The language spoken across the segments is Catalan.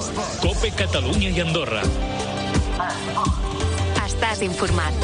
COPE Catalunya i Andorra. Estàs informat.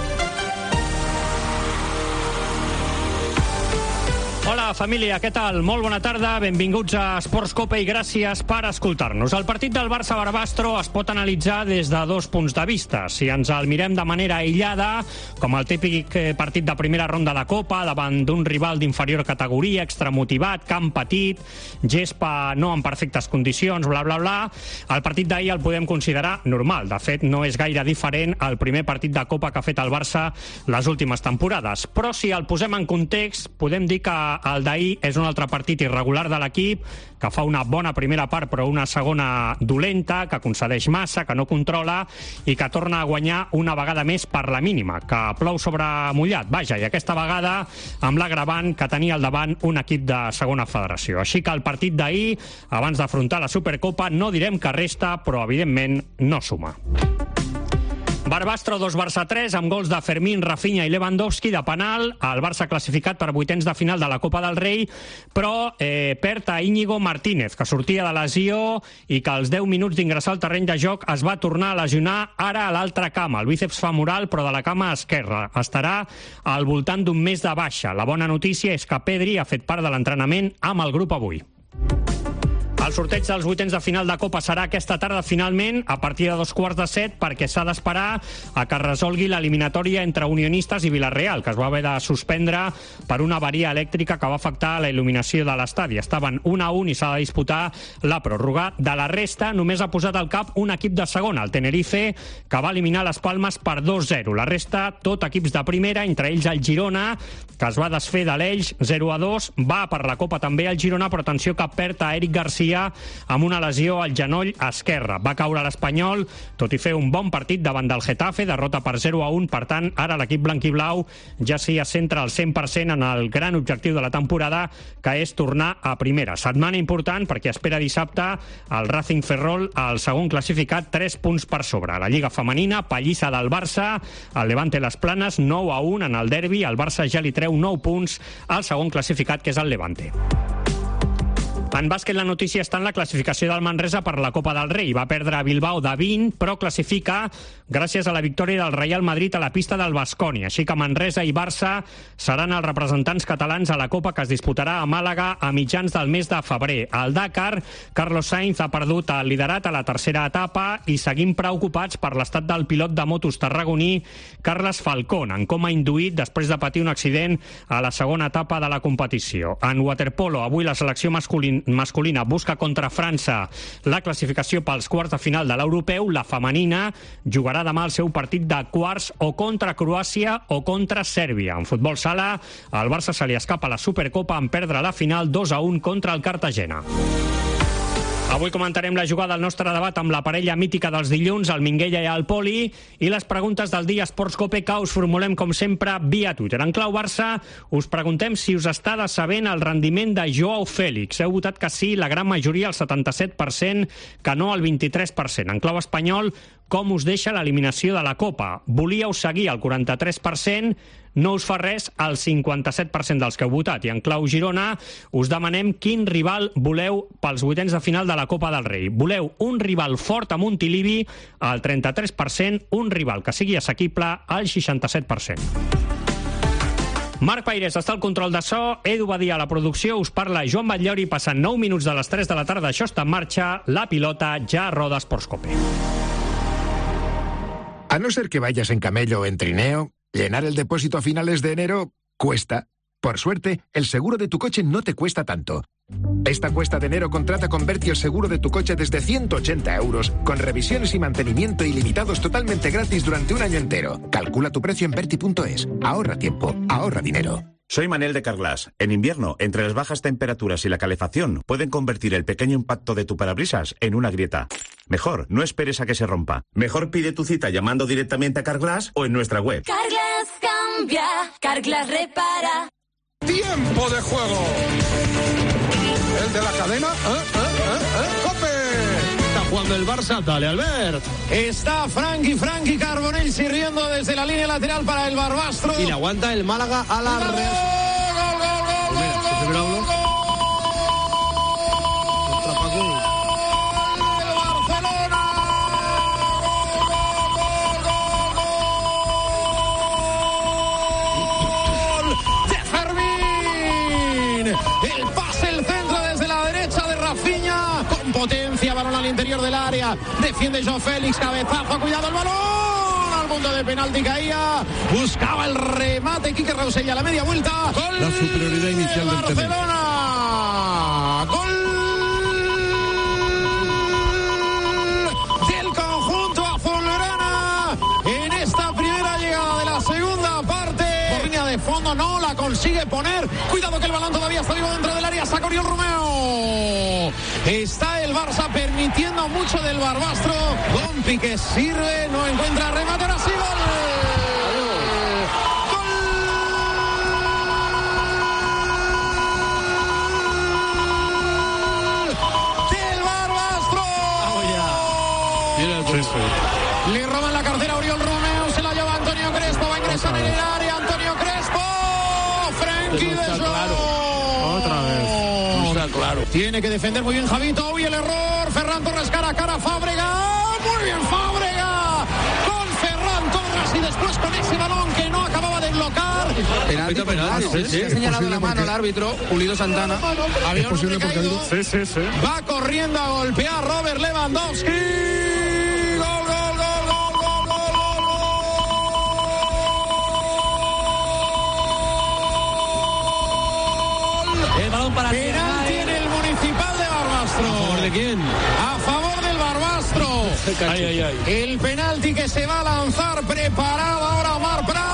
Hola, família, què tal? Molt bona tarda, benvinguts a Esports Cope i gràcies per escoltar-nos. El partit del Barça-Barbastro es pot analitzar des de dos punts de vista. Si ens el mirem de manera aïllada, com el típic partit de primera ronda de Copa, davant d'un rival d'inferior categoria, extramotivat, camp petit, gespa no en perfectes condicions, bla, bla, bla, el partit d'ahir el podem considerar normal. De fet, no és gaire diferent al primer partit de Copa que ha fet el Barça les últimes temporades. Però si el posem en context, podem dir que el d'ahir és un altre partit irregular de l'equip, que fa una bona primera part però una segona dolenta, que concedeix massa, que no controla i que torna a guanyar una vegada més per la mínima, que plou sobre mullat. Vaja, i aquesta vegada amb l'agravant que tenia al davant un equip de segona federació. Així que el partit d'ahir, abans d'afrontar la Supercopa, no direm que resta, però evidentment no suma. Barbastro 2, Barça 3, amb gols de Fermín, Rafinha i Lewandowski de penal. El Barça classificat per vuitens de final de la Copa del Rei, però perd a Íñigo Martínez, que sortia de lesió i que als 10 minuts d'ingressar al terreny de joc es va tornar a lesionar ara a l'altra cama, el bíceps femoral, però de la cama esquerra. Estarà al voltant d'un mes de baixa. La bona notícia és que Pedri ha fet part de l'entrenament amb el grup avui. El sorteig dels vuitens de final de Copa serà aquesta tarda finalment a partir de 7:15 perquè s'ha d'esperar a que es resolgui l'eliminatòria entre Unionistes i Villarreal, que es va haver de suspendre per una avaria elèctrica que va afectar la il·luminació de l'estadi. Estaven 1-1 i s'ha de disputar la pròrroga. De la resta només ha posat al cap un equip de segona, el Tenerife, que va eliminar les Palmes per 2-0. La resta, tot equips de primera, entre ells el Girona, que es va desfer de l'Elx 0-2. Va per la Copa també el Girona, però atenció que perd a Eric Garcia amb una lesió al genoll esquerre. Va caure l'Espanyol, tot i fer un bon partit davant del Getafe, derrota per 0-1. Per tant, ara l'equip blanquiblau ja s'hi centra al 100% en el gran objectiu de la temporada, que és tornar a primera. Setmana important perquè espera dissabte el Racing Ferrol, el segon classificat, 3 punts per sobre. La Lliga Femenina, pallissa del Barça, el Levante Les Planes, 9-1 en el derbi. El Barça ja li treu 9 punts al segon classificat, que és el Levante. En bàsquet, la notícia està en la classificació del Manresa per la Copa del Rei. Va perdre a Bilbao de 20, però classifica gràcies a la victòria del Real Madrid a la pista del Baskonia. Així que Manresa i Barça seran els representants catalans a la Copa, que es disputarà a Màlaga a mitjans del mes de febrer. Al Dakar, Carlos Sainz ha perdut el liderat a la tercera etapa i seguim preocupats per l'estat del pilot de motos tarragoní Carles Falcón, en coma induït després de patir un accident a la segona etapa de la competició. En waterpolo, avui la selecció masculina busca contra França la classificació pels quarts de final de l'europeu. La femenina jugarà demà el seu partit de quarts o contra Croàcia o contra Sèrbia. En futbol sala, al Barça se li escapa la Supercopa en perdre la final 2-1 contra el Cartagena. Avui comentarem la jugada al nostre debat amb la parella mítica dels dilluns, el Minguella i el Poli, i les preguntes del dia Esports Cope, que us formulem, com sempre, via Twitter. En clau Barça, us preguntem si us està decebent el rendiment de Joao Félix. Heu votat que sí, la gran majoria, el 77%, que no, el 23%. En clau espanyol, com us deixa l'eliminació de la Copa? Volíeu seguir el 43%, no us fa res el 57% dels que heu votat. I en clau Girona us demanem quin rival voleu pels vuitens de final de la Copa del Rei. Voleu un rival fort a Montilivi, al 33%, un rival que sigui assequible, al 67%. Marc Paires està al control de so, Edu Badia a la producció, us parla Joan Batllori, passant 9 minuts de les 3 de la tarda. Això està en marxa, la pilota ja roda Esports Cope. A no ser que vayas en camello o en trineo, llenar el depósito a finales de enero cuesta. Por suerte, el seguro de tu coche no te cuesta tanto. Esta cuesta de enero contrata con Berti el seguro de tu coche desde 180 euros, con revisiones y mantenimiento ilimitados totalmente gratis durante un año entero. Calcula tu precio en Berti.es. Ahorra tiempo, ahorra dinero. Soy Manel de Carglass. En invierno, entre las bajas temperaturas y la calefacción, pueden convertir el pequeño impacto de tu parabrisas en una grieta. Mejor, no esperes a que se rompa. Mejor pide tu cita llamando directamente a Carglass o en nuestra web. Carglass cambia, Carglass repara. ¡Tiempo de juego! El de la cadena, ¡Cope! Está jugando el Barça, dale Albert. Está Frankie Carbonell sirviendo desde la línea lateral para el Barbastro. Y le aguanta el Málaga a la con potencia, balón al interior del área, defiende Joao Félix, cabezazo, cuidado el balón, al punto de penalti caía, buscaba el remate Quique Rausell a la media vuelta, gol la superioridad inicial del Barcelona, gol del conjunto azulgrana en esta primera llegada de la segunda parte. Por línea de fondo no la consigue poner, cuidado que el balón todavía está vivo dentro del área, saca Oriol Romeu. Está el Barça permitiendo mucho del Barbastro. Don Piqué sirve, no encuentra remate, ahora sí, gol. Le roban la cartera a Oriol Romeu, se la lleva Antonio Crespo, va a ingresar en el área, Antonio Crespo, Frenkie de Jong. Otra vez. No está claro. Tiene que defender muy bien Javito, uy el error, Ferran Torres cara a cara, Fábrega, muy bien Fábrega, con Ferran Torres y después con ese balón que no acababa de bloquear. Penalti, sí. Ha señalado la mano el árbitro, Pulido Santana. Había un hombre caído. Sí. Va corriendo a golpear Robert Lewandowski. El balón para penalti en el Municipal de Barbastro. ¿A favor de quién? A favor del Barbastro. Ay. El penalti que se va a lanzar, preparado ahora Omar Prat.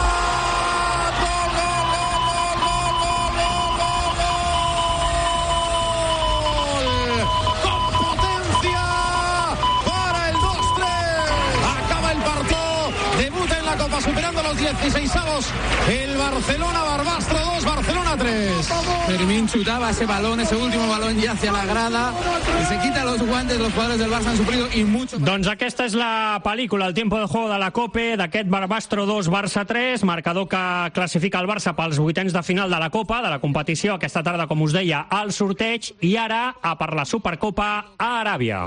Gol. Con potencia para el 2-3. Acaba el partido. Debuta en la Copa superando los 16avos. El Barcelona-Barbastro 2, Barcelona 3. Fermín chutaba ese balón, ese último balón ya hacia la grada. Y se quita los guantes, los jugadores del Barça han sufrido y mucho. Doncs aquesta és la pel·lícula, el tiempo de juego de la Copa, d'aquest Barbastro 2, Barça 3, marcador que classifica el Barça pels vuitens de final de la Copa, de la competició, aquesta tarda, com us deia, al sorteig, i ara a per la Supercopa a Aràbia.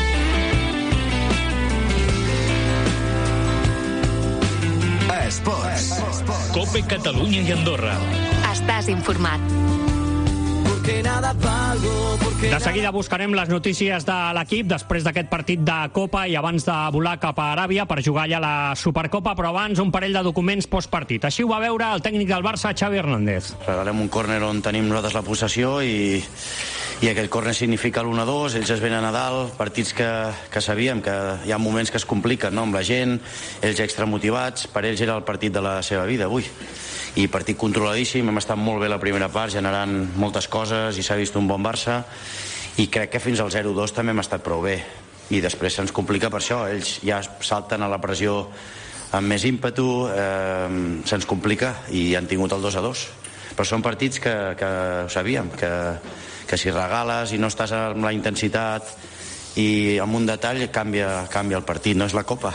Esports. Cope Catalunya i Andorra. Estàs informat. De seguida buscarem les notícies de l'equip després d'aquest partit de Copa i abans de volar cap a Aràbia per jugar allà a la Supercopa, però abans un parell de documents postpartit. Així ho va veure el tècnic del Barça, Xavi Hernández. Regalem un córner on tenim nosaltres la possessió i aquell córner significa l'1-2, ells es venen a dalt, partits que sabíem que hi ha moments que es compliquen, no?, amb la gent, ells extramotivats, per ells era el partit de la seva vida avui. I partit controladíssim, hem estat molt bé la primera part, generant moltes coses i s'ha vist un bon Barça i crec que fins al 0-2 també hem estat prou bé i després se'ns complica per això, ells ja salten a la pressió amb més ímpetu, se'ns complica i han tingut el 2-2, però són partits que ho sabíem, que si regales i no estàs amb la intensitat i amb un detall canvia el partit, no és la Copa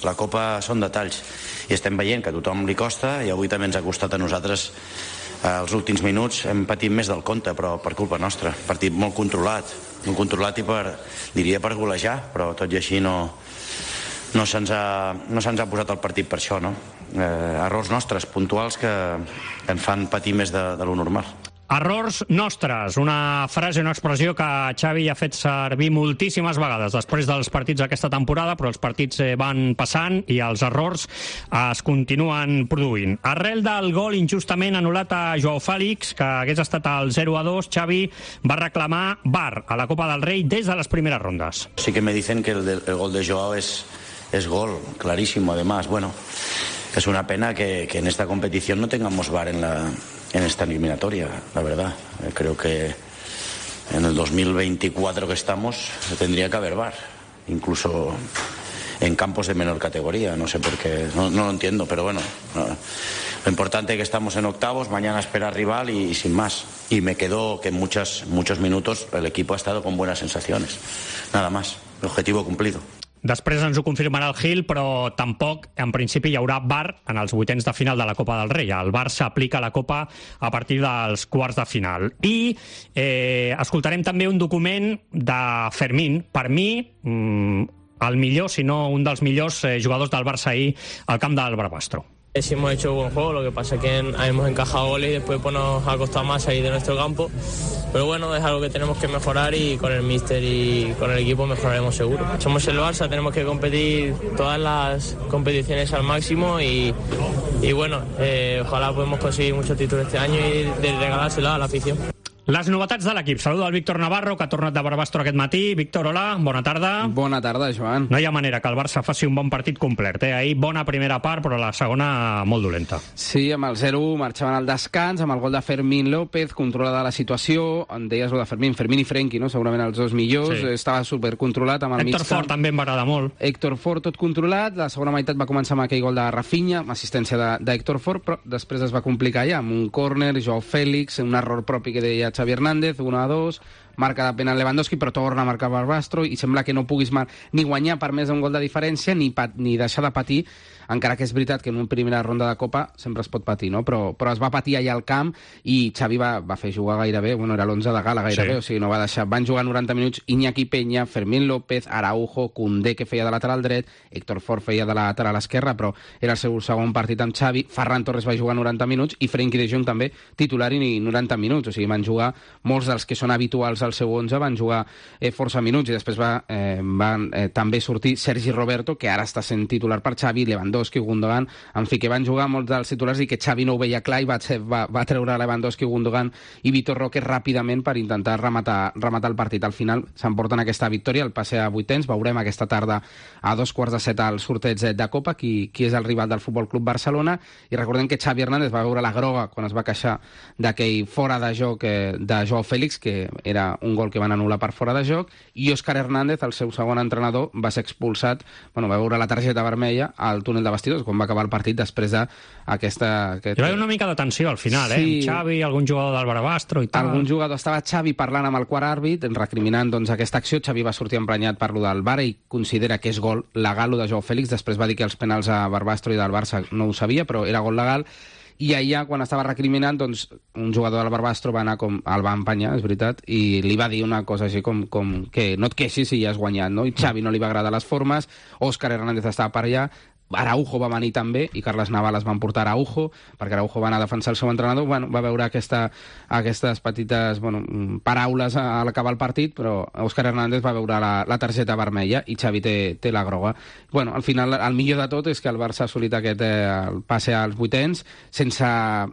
són detalls i estem veient que a tothom li costa i avui també ens ha costat a nosaltres. Els últims minuts hem patit més del compte, però per culpa nostra. Partit molt controlat i diria per golejar, però tot i així no se'ns ha posat el partit per això, no? Errors nostres, puntuals, que ens fan patir més de lo normal. Errors nostres, una frase, una expressió que Xavi ha fet servir moltíssimes vegades després dels partits d'aquesta temporada, però els partits van passant i els errors es continuen produint. Arrel del gol injustament anul·lat a Joao Félix, que hagués estat el 0-2, Xavi va reclamar VAR a la Copa del Rei des de les primeres rondes. Sí que me dicen que el gol de Joao es gol, clarísimo, además. Bueno, es una pena que en esta competición no tengamos VAR en esta eliminatoria, la verdad. Creo que en el 2024 que estamos tendría que haber VAR, incluso en campos de menor categoría. No sé por qué, no lo entiendo, pero bueno, lo importante es que estamos en octavos, mañana espera rival y sin más. Y me quedo que en muchos minutos el equipo ha estado con buenas sensaciones, nada más, objetivo cumplido. Després ens ho confirmarà el Gil, però tampoc, en principi, hi haurà VAR en els vuitens de final de la Copa del Rei. El VAR s'aplica a la Copa a partir dels quarts de final. I escoltarem també un document de Fermín. Per mi, el millor, si no un dels millors jugadors del Barça ahir al camp del Barbastro. Sí hemos hecho buen juego, lo que pasa es que hemos encajado goles y después pues, nos ha costado más salir de nuestro campo. Pero bueno, es algo que tenemos que mejorar y con el míster y con el equipo mejoraremos seguro. Somos el Barça, tenemos que competir todas las competiciones al máximo y bueno, ojalá podamos conseguir muchos títulos este año y regalárselo a la afición. Les novetats de l'equip. Saludo al Víctor Navarro, que ha tornat de Barbastro aquest matí. Víctor, hola, bona tarda. Bona tarda, Joan. No hi ha manera que el Barça faci un bon partit complet. Ahir bona primera part, però la segona molt dolenta. Sí, amb el 0-1 marxaven al descans, amb el gol de Fermín López, controlada la situació. En deies el de Fermín i Frenkie, no? Segurament els dos millors. Sí. Estava supercontrolat amb el mig camp. Héctor Fort també em va agradar molt. Héctor Fort tot controlat. La segona meitat va començar amb aquell gol de Rafinha, amb assistència d'Héctor Fort, però després es va complicar ja amb un córner, Joao Félix, un error propi que deia Xavi Hernández, 1-2, marca de penal Lewandowski, però torna a marcar Barbastro i sembla que no puguis ni guanyar per més d'un gol de diferència ni deixar de patir, encara que és veritat que en una primera ronda de Copa sempre es pot patir, no? Però es va patir allà al camp i Xavi va fer jugar gairebé, era l'11 de gala gairebé, sí. O sigui, no va deixar. Van jugar 90 minuts Iñaki Peña, Fermín López, Araujo, Koundé, que feia de lateral dret, Héctor Fort feia de lateral esquerra, però era el seu segon partit amb Xavi, Ferran Torres va jugar 90 minuts i Frenkie de Jong també titular i 90 minuts, o sigui, van jugar molts dels que són habituals al seu 11, van jugar força minuts i després van també sortir Sergi Roberto, que ara està sent titular per Xavi, Lewandowski, Gundogan, en fi, que van jugar molts dels titulars i que Xavi no ho veia clar i va treure Lewandowski, Gundogan i Vitor Roque ràpidament per intentar rematar el partit. Al final s'emporten aquesta victòria, el passe a vuitens, veurem aquesta tarda a 2:15 al sorteig de Copa qui és el rival del Futbol Club Barcelona, i recordem que Xavi Hernández va veure la groga quan es va queixar d'aquell fora de joc de Joao Félix, que era un gol que van anul·lar per fora de joc, i Òscar Hernández, el seu segon entrenador, va ser expulsat, va veure la targeta vermella al túnel de vestidors quan va acabar el partit després d'aquesta... Hi va haver una mica de tensió al final, sí. Amb Xavi, algun jugador del Barbastro i tal. Algun jugador, estava Xavi parlant amb el quart àrbit, recriminant aquesta acció. Xavi va sortir emprenyat per lo del VAR i considera que és gol legal lo de Joao Félix. Després va dir que els penals a Barbastro i del Barça no ho sabia, però era gol legal. I allà, quan estava recriminant, un jugador del Barbastro va anar el va empenyar, és veritat, i li va dir una cosa així com que no et queixis si ja has guanyat, no? I Xavi no li va agradar les formes, Òscar Hernández estava per allà, Araujo va venir també i Carles Naval es van portar a Araujo perquè Araujo va anar a defensar el seu entrenador. Va veure aquestes petites paraules a l'acabar el partit, però Òscar Hernández va veure la targeta vermella i Xavi té la groga. Al final, el millor de tot és que el Barça ha assolit aquest passe als vuitens sense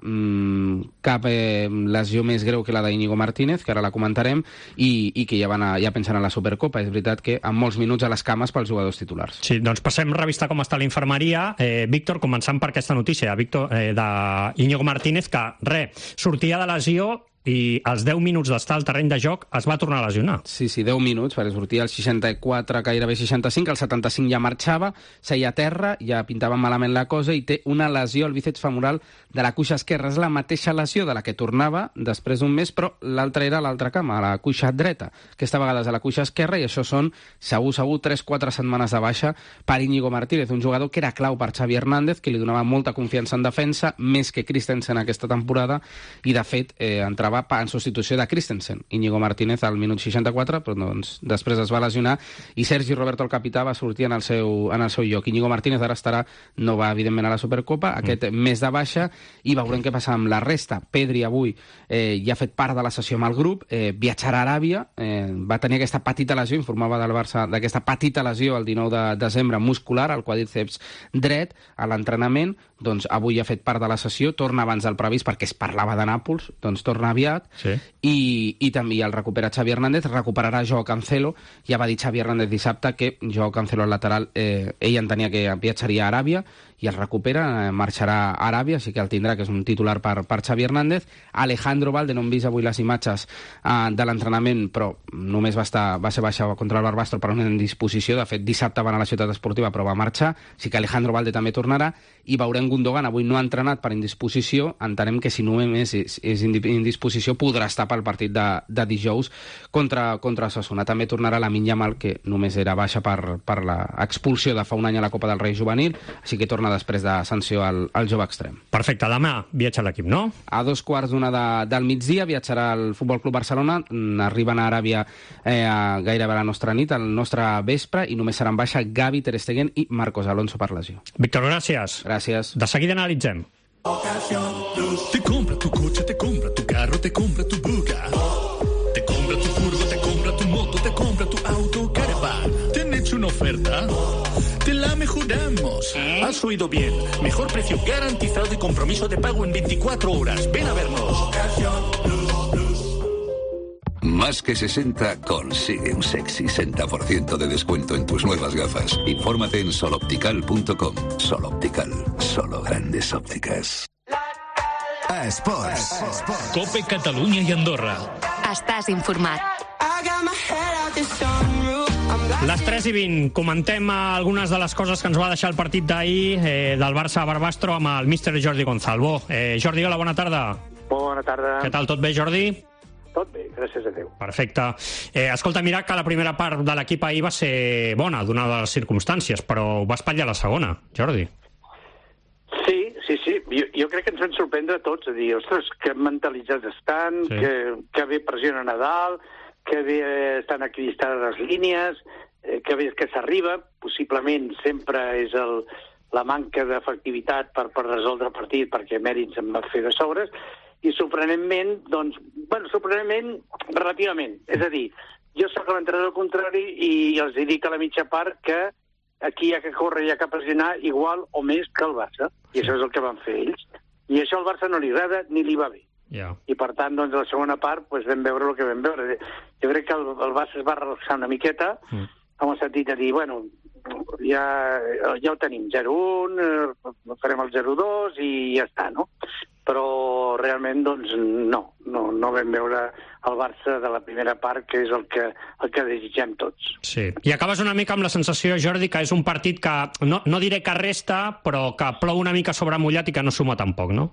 cap lesió més greu que la d'Íñigo Martínez, que ara la comentarem, i que ja pensen en la Supercopa. És veritat que amb molts minuts a les cames pels jugadors titulars. Sí, doncs passem a revistar com està l'informació. Víctor, començant per aquesta notícia d'Íñigo Martínez, que sortia de lesió i als 10 minuts d'estar al terreny de joc es va tornar a lesionar. Sí, 10 minuts, perquè sortia al 64, gairebé 65, al 75 ja marxava, seia a terra, ja pintava malament la cosa i té una lesió al bíceps femoral de la cuixa esquerra. És la mateixa lesió de la que tornava després d'un mes, però l'altra era a l'altra cama, a la cuixa dreta. Aquesta vegada és a la cuixa esquerra i això són segur 3-4 setmanes de baixa per Íñigo Martínez, un jugador que era clau per Xavi Hernández, que li donava molta confiança en defensa, més que Christensen aquesta temporada, i de fet entrava en substitució de Christensen. Íñigo Martínez al minut 64, però després es va lesionar i Sergi Roberto, el capità, va sortir en el seu lloc. Íñigo Martínez ara no va evidentment a la Supercopa, aquest mes de baixa, i veurem què passa amb la resta. Pedri avui ja ha fet part de la sessió amb el grup, viatjarà a Aràbia, va tenir aquesta petita lesió, informava del Barça d'aquesta petita lesió el 19 de desembre muscular al quadríceps dret a l'entrenament, avui ha fet part de la sessió, torna abans del previst perquè es parlava de Nàpols, torna aviat, sí. I també el recupera Xavi Hernández, recuperarà Joao Cancelo. Ja va dir Xavi Hernández dissabte que Joao Cancelo al lateral, ell entenia que viatjaria a Aràbia i el recupera, marxarà a Aràbia, així que el tindrà, que és un titular per Xavi Hernández. Alejandro Valde, no hem vist avui les imatges de l'entrenament, però només va ser baixa contra el Barbastro per una indisposició. De fet, dissabte va anar a la ciutat esportiva, però va marxar, així que Alejandro Valde també tornarà, i veurem Gundogan, avui no ha entrenat per indisposició, entenem que si només és indisposició podrà estar pel partit de dijous contra Osasuna. També tornarà Lamine Yamal, que només era baixa per l'expulsió de fa un any a la Copa del Rei juvenil, així que torna torna després de sanció al jove extrem. Perfecte, demà viatja l'equip, no? A 2:15 del migdia viatjarà el Futbol Club Barcelona, arriben a Aràbia gairebé a la nostra nit, al nostre vespre, i només seran baixa Gavi, Ter Stegen i Marcos Alonso per lesió. Víctor, gràcies. Gràcies. De seguida analitzem. Te compra tu coche, te compra tu carro, te compra tu buga. Te compra tu furgo, te compra tu moto, te compra tu auto, caravan. ¿Te han hecho una oferta? Te la mejoramos. Has oído bien. Mejor precio garantizado y compromiso de pago en 24 horas. Ven a vernos. Más que 60 consigue un sexy 60% de descuento en tus nuevas gafas. Infórmate en soloptical.com. Soloptical, solo grandes ópticas. Esports. Cope Catalunya i Andorra. Estàs informat. Les 3:20. Comentem algunes de les coses que ens va deixar el partit d'ahir del Barça-Barbastro amb el míster Jordi Gonzalvo. Jordi, hola, bona tarda. Bona tarda. Què tal, tot bé, Jordi? Tot bé, gràcies a Déu. Perfecte. Escolta, mira que la primera part de l'equip ahir va ser bona, donades les circumstàncies, però va espatllar la segona, Jordi. Sí. Jo crec que ens van sorprendre a tots, a dir, ostres, que mentalitzats estan, sí. que bé pressionen a dalt, que bé estan equilibrades les línies, que bé que s'arriba, possiblement sempre és la manca d'efectivitat per resoldre el partit, perquè mèrits en va fer de sobres, i sorprenentment, relativament. És a dir, jo soc l'entrenador contrari i els dic a la mitja part que aquí hi ha que córrer, hi ha que pressionar igual o més que el Barça, i això és el que van fer ells. I això al Barça no li agrada ni li va bé. Yeah. I per tant, doncs, la segona part vam veure el que vam veure. Jo crec que el Barça es va relaxar una miqueta, amb el sentit de dir, bueno, ja ho tenim, 0-1, farem el 0-2 i ja està, no? Però realment, doncs, no vam veure el Barça de la primera part, que és el que desitgem tots. Sí, i acabes una mica amb la sensació, Jordi, que és un partit que, no diré que resta, però que plou una mica sobre mullat i que no suma tampoc, no?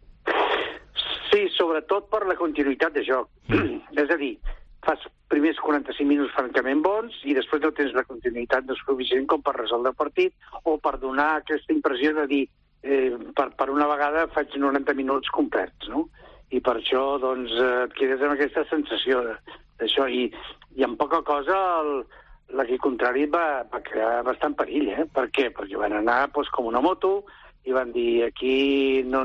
Sí, sobretot per la continuïtat de joc. És a dir, fas primers 45 minuts francament bons i després no tens la continuïtat suficient com per resoldre el partit o per donar aquesta impressió de dir per una vegada faig 90 minuts complets, no? I per això, doncs, et quedes amb aquesta sensació d'això. I en poca cosa l'equip contrari va crear bastant perill, eh? Per què? Perquè van anar com una moto i van dir aquí no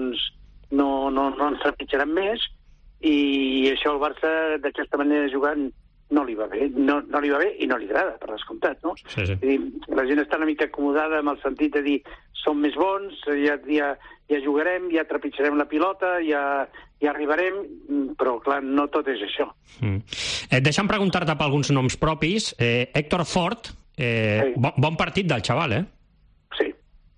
ens trepitjaran més, i això al Barça d'aquesta manera de jugar no li va bé, no li va bé i no li agrada, per descomptat, no? Sí. La gent està una mica acomodada amb el sentit de dir som més bons, ja jugarem, ja trepitjarem la pilota, ja arribarem, però clar, no tot és això. Deixa'm preguntar-te per alguns noms propis. Héctor Fort, bon partit del xaval, eh? Sí.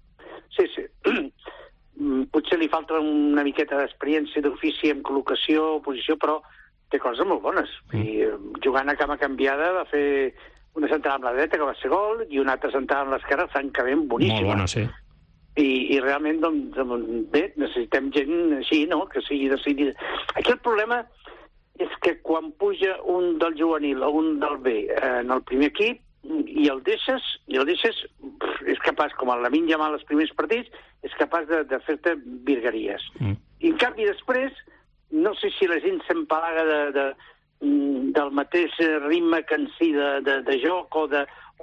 Potser li falta una miqueta d'experiència d'ofici en col·locació, posició, però té coses molt bones. I jugant a cama canviada va fer una sentada amb la dreta que va ser gol i una altra sentada amb l'esquerra francament boníssima. Molt bona, sí. I realment, doncs, bé, necessitem gent així, no?, que sigui decidida. Aquí el problema és que quan puja un del juvenil o un del B en el primer equip i el deixes, és capaç, com el Lamine Yamal als primers partits, és capaç de fer-te virgueries. I en canvi després, no sé si la gent s'empalaga del mateix ritme que en si de joc o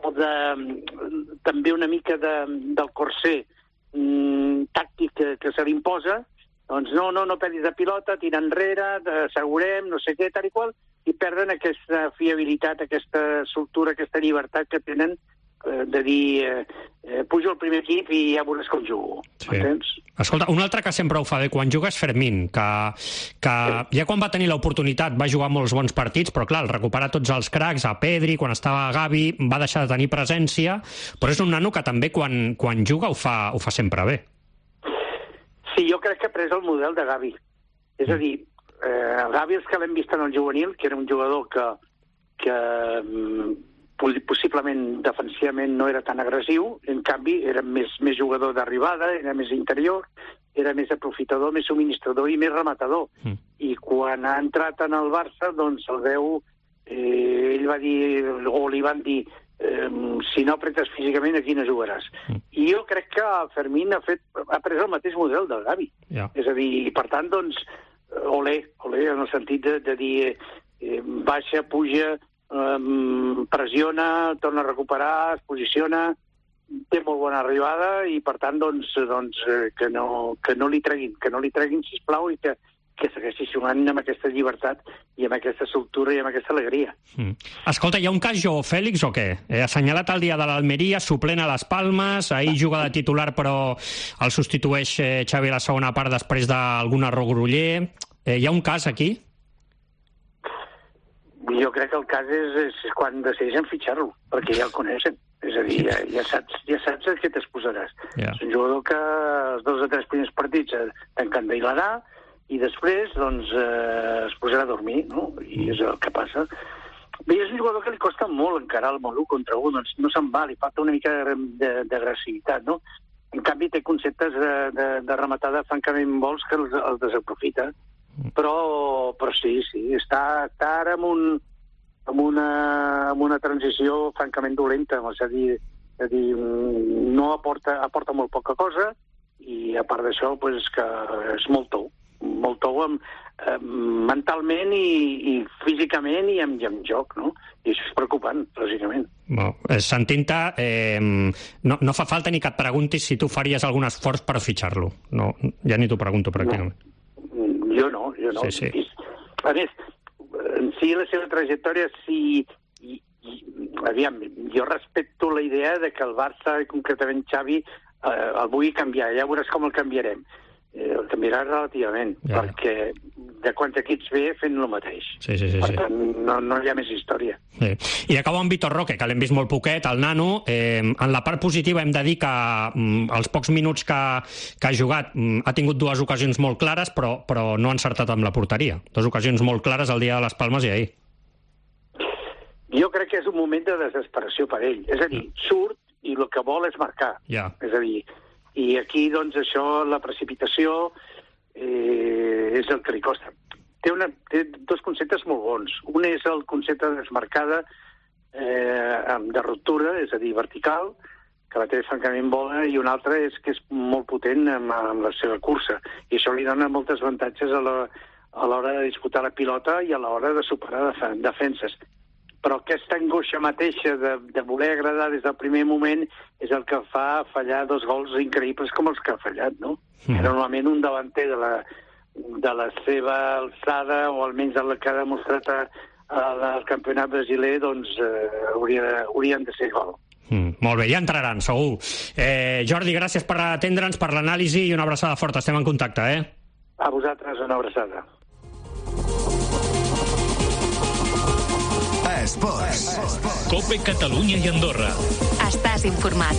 també una mica del corser tàctic que se li imposa, doncs no perdis de pilota, tira enrere, assegurem, no sé què, tal i qual, i perden aquesta fiabilitat, aquesta soltura, aquesta llibertat que tenen de dir pujo al primer equip i ja veuràs com jugo. Sí. Escolta, un altre que sempre ho fa bé quan juga és Fermín, que ja quan va tenir l'oportunitat va jugar molts bons partits, però clar, al recuperar tots els cracs, a Pedri, quan estava a Gavi, va deixar de tenir presència, però és un nano que també quan juga ho fa sempre bé. Sí, jo crec que ha pres el model de Gavi. És a dir, el Gavi, els que l'hem vist en el juvenil, que era un jugador que possiblement defensivament no era tan agressiu, en canvi era més jugador d'arribada, era més interior, era més aprofitador, més subministrador i més rematador. I quan ha entrat en el Barça, doncs el veu ell va dir, o li van dir, si no apretes físicament, aquí no jugaràs. I jo crec que Fermín ha pres el mateix model del Gavi. És a dir, i per tant, doncs, olé, en el sentit de dir baixa, puja, pressiona, torna a recuperar, es posiciona, té molt bona arribada i, per tant, doncs que no li treguin, sisplau, i que segueixi jugant amb aquesta llibertat i amb aquesta soltura i amb aquesta alegria. Escolta, hi ha un cas Joao Fèlix o què? Assenyalat el dia de l'Almeria, suplent a les Palmes, ahir juga de titular però el substitueix Xavi a la segona part després d'algun error groller. Hi ha un cas aquí? Jo crec que el cas és quan decideixen fitxar-lo, perquè ja el coneixen. És a dir, ja saps a què t'exposaràs. És un jugador que els 2 o 3 primers partits t'encandelarà i després doncs, es posarà a dormir, no? I és el que passa. Bé, és un jugador que li costa molt encarar el 1 contra 1, doncs no se'n va, li falta una mica d'agressivitat, no? En canvi, té conceptes de rematada francament vols que els desaprofita. Però sí, està ara amb una transició francament dolenta, és a dir, no aporta molt poca cosa i a part d'això que és molt tou mentalment i físicament i amb joc, no? I això és preocupant, lògicament. Sentint-te, no fa falta ni que et preguntis si tu faries algun esforç per fitxar-lo. No, ja ni t'ho pregunto, pràcticament. Jo no. Sí. A més, en si la seva trajectòria, aviam, jo respecto la idea de que el Barça, concretament Xavi, el vulgui canviar. Ja veuràs com el canviarem. El canviarà relativament, perquè de quants equips ve fent el mateix. Per tant, no hi ha més història. I acabo amb Vitor Roque, que l'hem vist molt poquet, el nano. En la part positiva hem de dir que els pocs minuts que ha jugat ha tingut 2 ocasions molt clares, però no ha encertat amb la porteria. 2 ocasions molt clares el dia de les Palmes i ahir. Jo crec que és un moment de desesperació per ell. És a dir, surt i el que vol és marcar. És a dir, i aquí, doncs, això, la precipitació és el que li costa. Té 2 conceptes molt bons. Un és el concepte de desmarcada de ruptura, és a dir, vertical, que la té francament bona, i un altre és que és molt potent amb la seva cursa. I això li dona moltes avantatges a l'hora de disputar la pilota i a l'hora de superar defenses. Però aquesta angoixa mateixa de voler agradar des del primer moment és el que fa fallar 2 gols increïbles com els que ha fallat, no? Normalment un davanter de la seva alçada, o almenys el que ha demostrat al campionat brasiler, doncs haurien de ser gol. Molt bé, ja entraran, segur. Jordi, gràcies per atendre'ns, per l'anàlisi i una abraçada forta. Estem en contacte, A vosaltres, una abraçada. Esports. Cope Catalunya i Andorra. Estàs informat.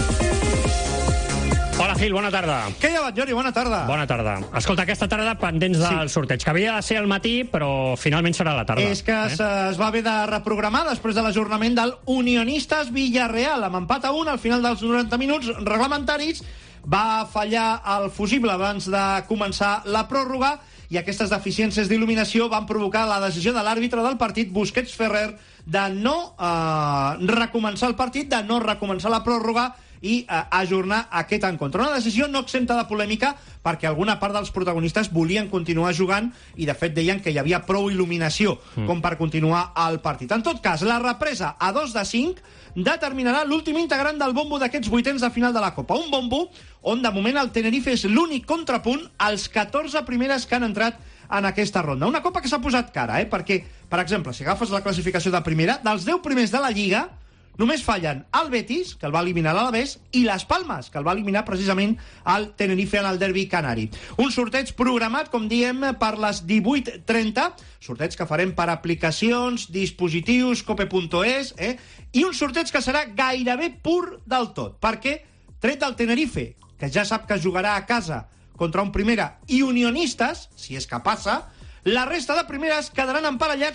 Hola, Gil, bona tarda. Què hi ha, Jordi? Bona tarda. Bona tarda. Escolta, aquesta tarda pendents del sorteig, que havia de ser al matí, però finalment serà a la tarda. És que es va haver de reprogramar després de l'ajornament del Unionistes Villarreal, amb empat a 1 al final dels 90 minuts reglamentaris. Va fallar el fusible abans de començar la pròrroga i aquestes deficiències d'il·luminació van provocar la decisió de l'àrbitre del partit, Busquets Ferrer, de no recomençar el partit, de no recomençar la pròrroga i ajornar aquest encontre. Una decisió no exempta de polèmica perquè alguna part dels protagonistes volien continuar jugant i de fet deien que hi havia prou il·luminació com per continuar el partit. En tot cas, la represa a 2 de 5 determinarà l'últim integrant del bombo d'aquests vuitens de final de la Copa. Un bombo on de moment el Tenerife és l'únic contrapunt als 14 primeres que han entrat en aquesta ronda. Una Copa que s'ha posat cara, perquè, per exemple, si agafes la classificació de primera, dels 10 primers de la Lliga, només fallen el Betis, que el va eliminar l'Alavés, i les Palmes, que el va eliminar precisament el Tenerife en el derbi canari. Un sorteig programat, com diem, per les 18:30, sorteig que farem per aplicacions, dispositius, cope.es, i un sorteig que serà gairebé pur del tot, perquè, tret del Tenerife, que ja sap que jugarà a casa contra un Primera, i Unionistes, si és que passa, la resta de primeres quedaran emparellats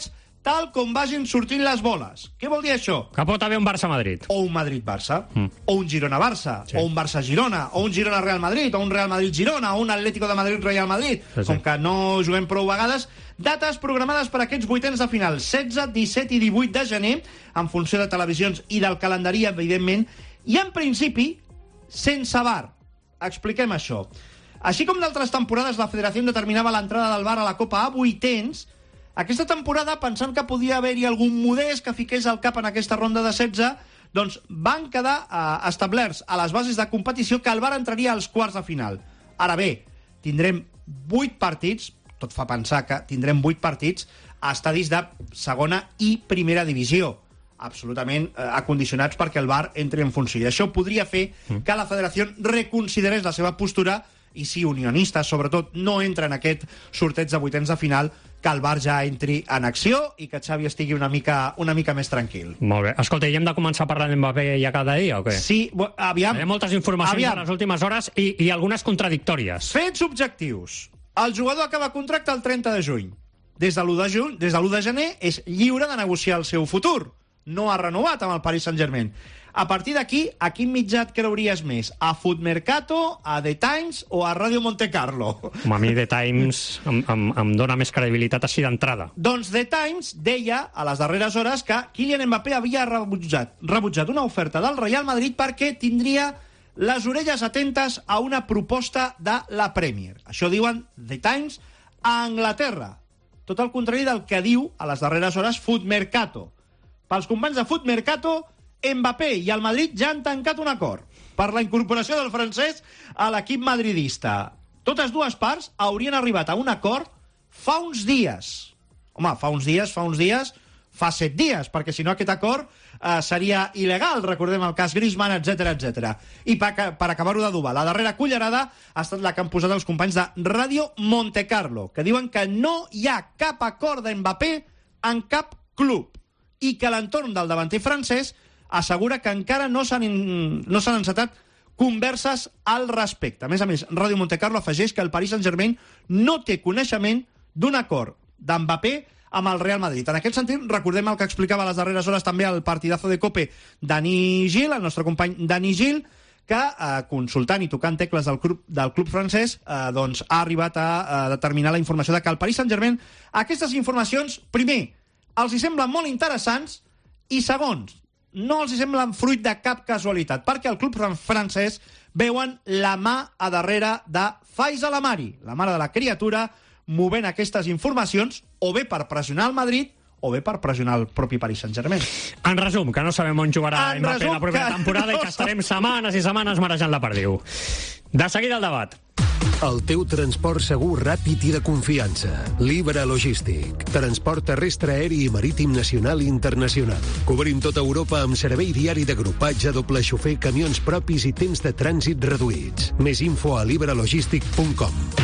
tal com vagin sortint les boles. Què vol dir això? Que pot haver un Barça-Madrid. O un Madrid-Barça, o un Girona-Barça, o un Barça-Girona, o un Girona-Real Madrid, o un Real Madrid-Girona, o un Atlético de Madrid-Real Madrid. Com que no juguem prou vegades. Dates programades per aquests vuitens de final, 16, 17 i 18 de gener, en funció de televisions i del calendari, evidentment, i en principi, sense VAR. Expliquem això. Així com d'altres temporades la Federació determinava l'entrada del VAR a la Copa a vuitens, aquesta temporada, pensant que podia haver-hi algun modest que fiqués el cap en aquesta ronda de 16, doncs van quedar establerts a les bases de competició que el VAR entraria als quarts de final. Ara bé, tindrem 8 partits, tot fa pensar que tindrem 8 partits a estadis de segona i primera divisió, absolutament acondicionats perquè el VAR entri en funció. I això podria fer que la Federació reconsiderés la seva postura i si Unionistes, sobretot, no entra en aquest sorteig de vuitens de final, que el VAR ja entri en acció i que Xavi estigui una mica més tranquil. Molt bé. Escolta, i hem de començar a parlar d'Mbappé ja cada dia o què? Sí, aviam. Hi ha moltes informacions en les últimes hores i algunes contradictòries. Fets objectius. El jugador acaba contracte el 30 de juny. Des de l'1 de gener és lliure de negociar el seu futur. No ha renovat amb el Paris Saint-Germain. A partir d'aquí, a quin mitjà et creuries més? A Footmercato, a The Times o a Radio Monte Carlo? A mi The Times em dona més credibilitat així d'entrada. Doncs The Times deia a les darreres hores que Kylian Mbappé havia rebutjat una oferta del Real Madrid perquè tindria les orelles atentes a una proposta de la Premier. Això diuen The Times a Anglaterra. Tot el contrari del que diu a les darreres hores Footmercato. Pels companys de Footmercato, Mbappé i el Madrid ja han tancat un acord per la incorporació del francès a l'equip madridista. Totes dues parts haurien arribat a un acord fa uns dies. Home, fa uns dies, fa 7 dies, perquè si no aquest acord seria il·legal, recordem el cas Griezmann, etc. I per acabar-ho d'adobar, la darrera cullerada ha estat la que han posat els companys de Radio Monte Carlo, que diuen que no hi ha cap acord d'Mbappé en cap club i que l'entorn del davanter francès assegura que encara no s'han encetat converses al respecte. A més, Radio Monte Carlo afegeix que el Paris Saint-Germain no té coneixement d'un acord d'Mbappé amb el Real Madrid. En aquest sentit, recordem el que explicava a les darreres hores també el partidazo de COPE Dani Gil, el nostre company Dani Gil, que consultant i tocant tecles del club francès doncs ha arribat a determinar la informació de que el Paris Saint-Germain, aquestes informacions, primer, els hi semblen molt interessants i segons, no els hi semblen fruit de cap casualitat, perquè el club francès veuen la mà a darrere de Faiz El Amari, la mare de la criatura, movent aquestes informacions o bé per pressionar el Madrid o bé per pressionar el propi Paris Saint-Germain. En resum, que no sabem on jugarà Mbappé la propera temporada i que estarem setmanes i setmanes marejant la perdiu. De seguida el debat. El teu transport segur, ràpid i de confiança. Libra Logístic. Transport terrestre, aeri i marítim nacional i internacional. Cobrim tota Europa amb servei diari d'agrupatge, doble xofer, camions propis i temps de trànsit reduïts. Més info a libralogistic.com.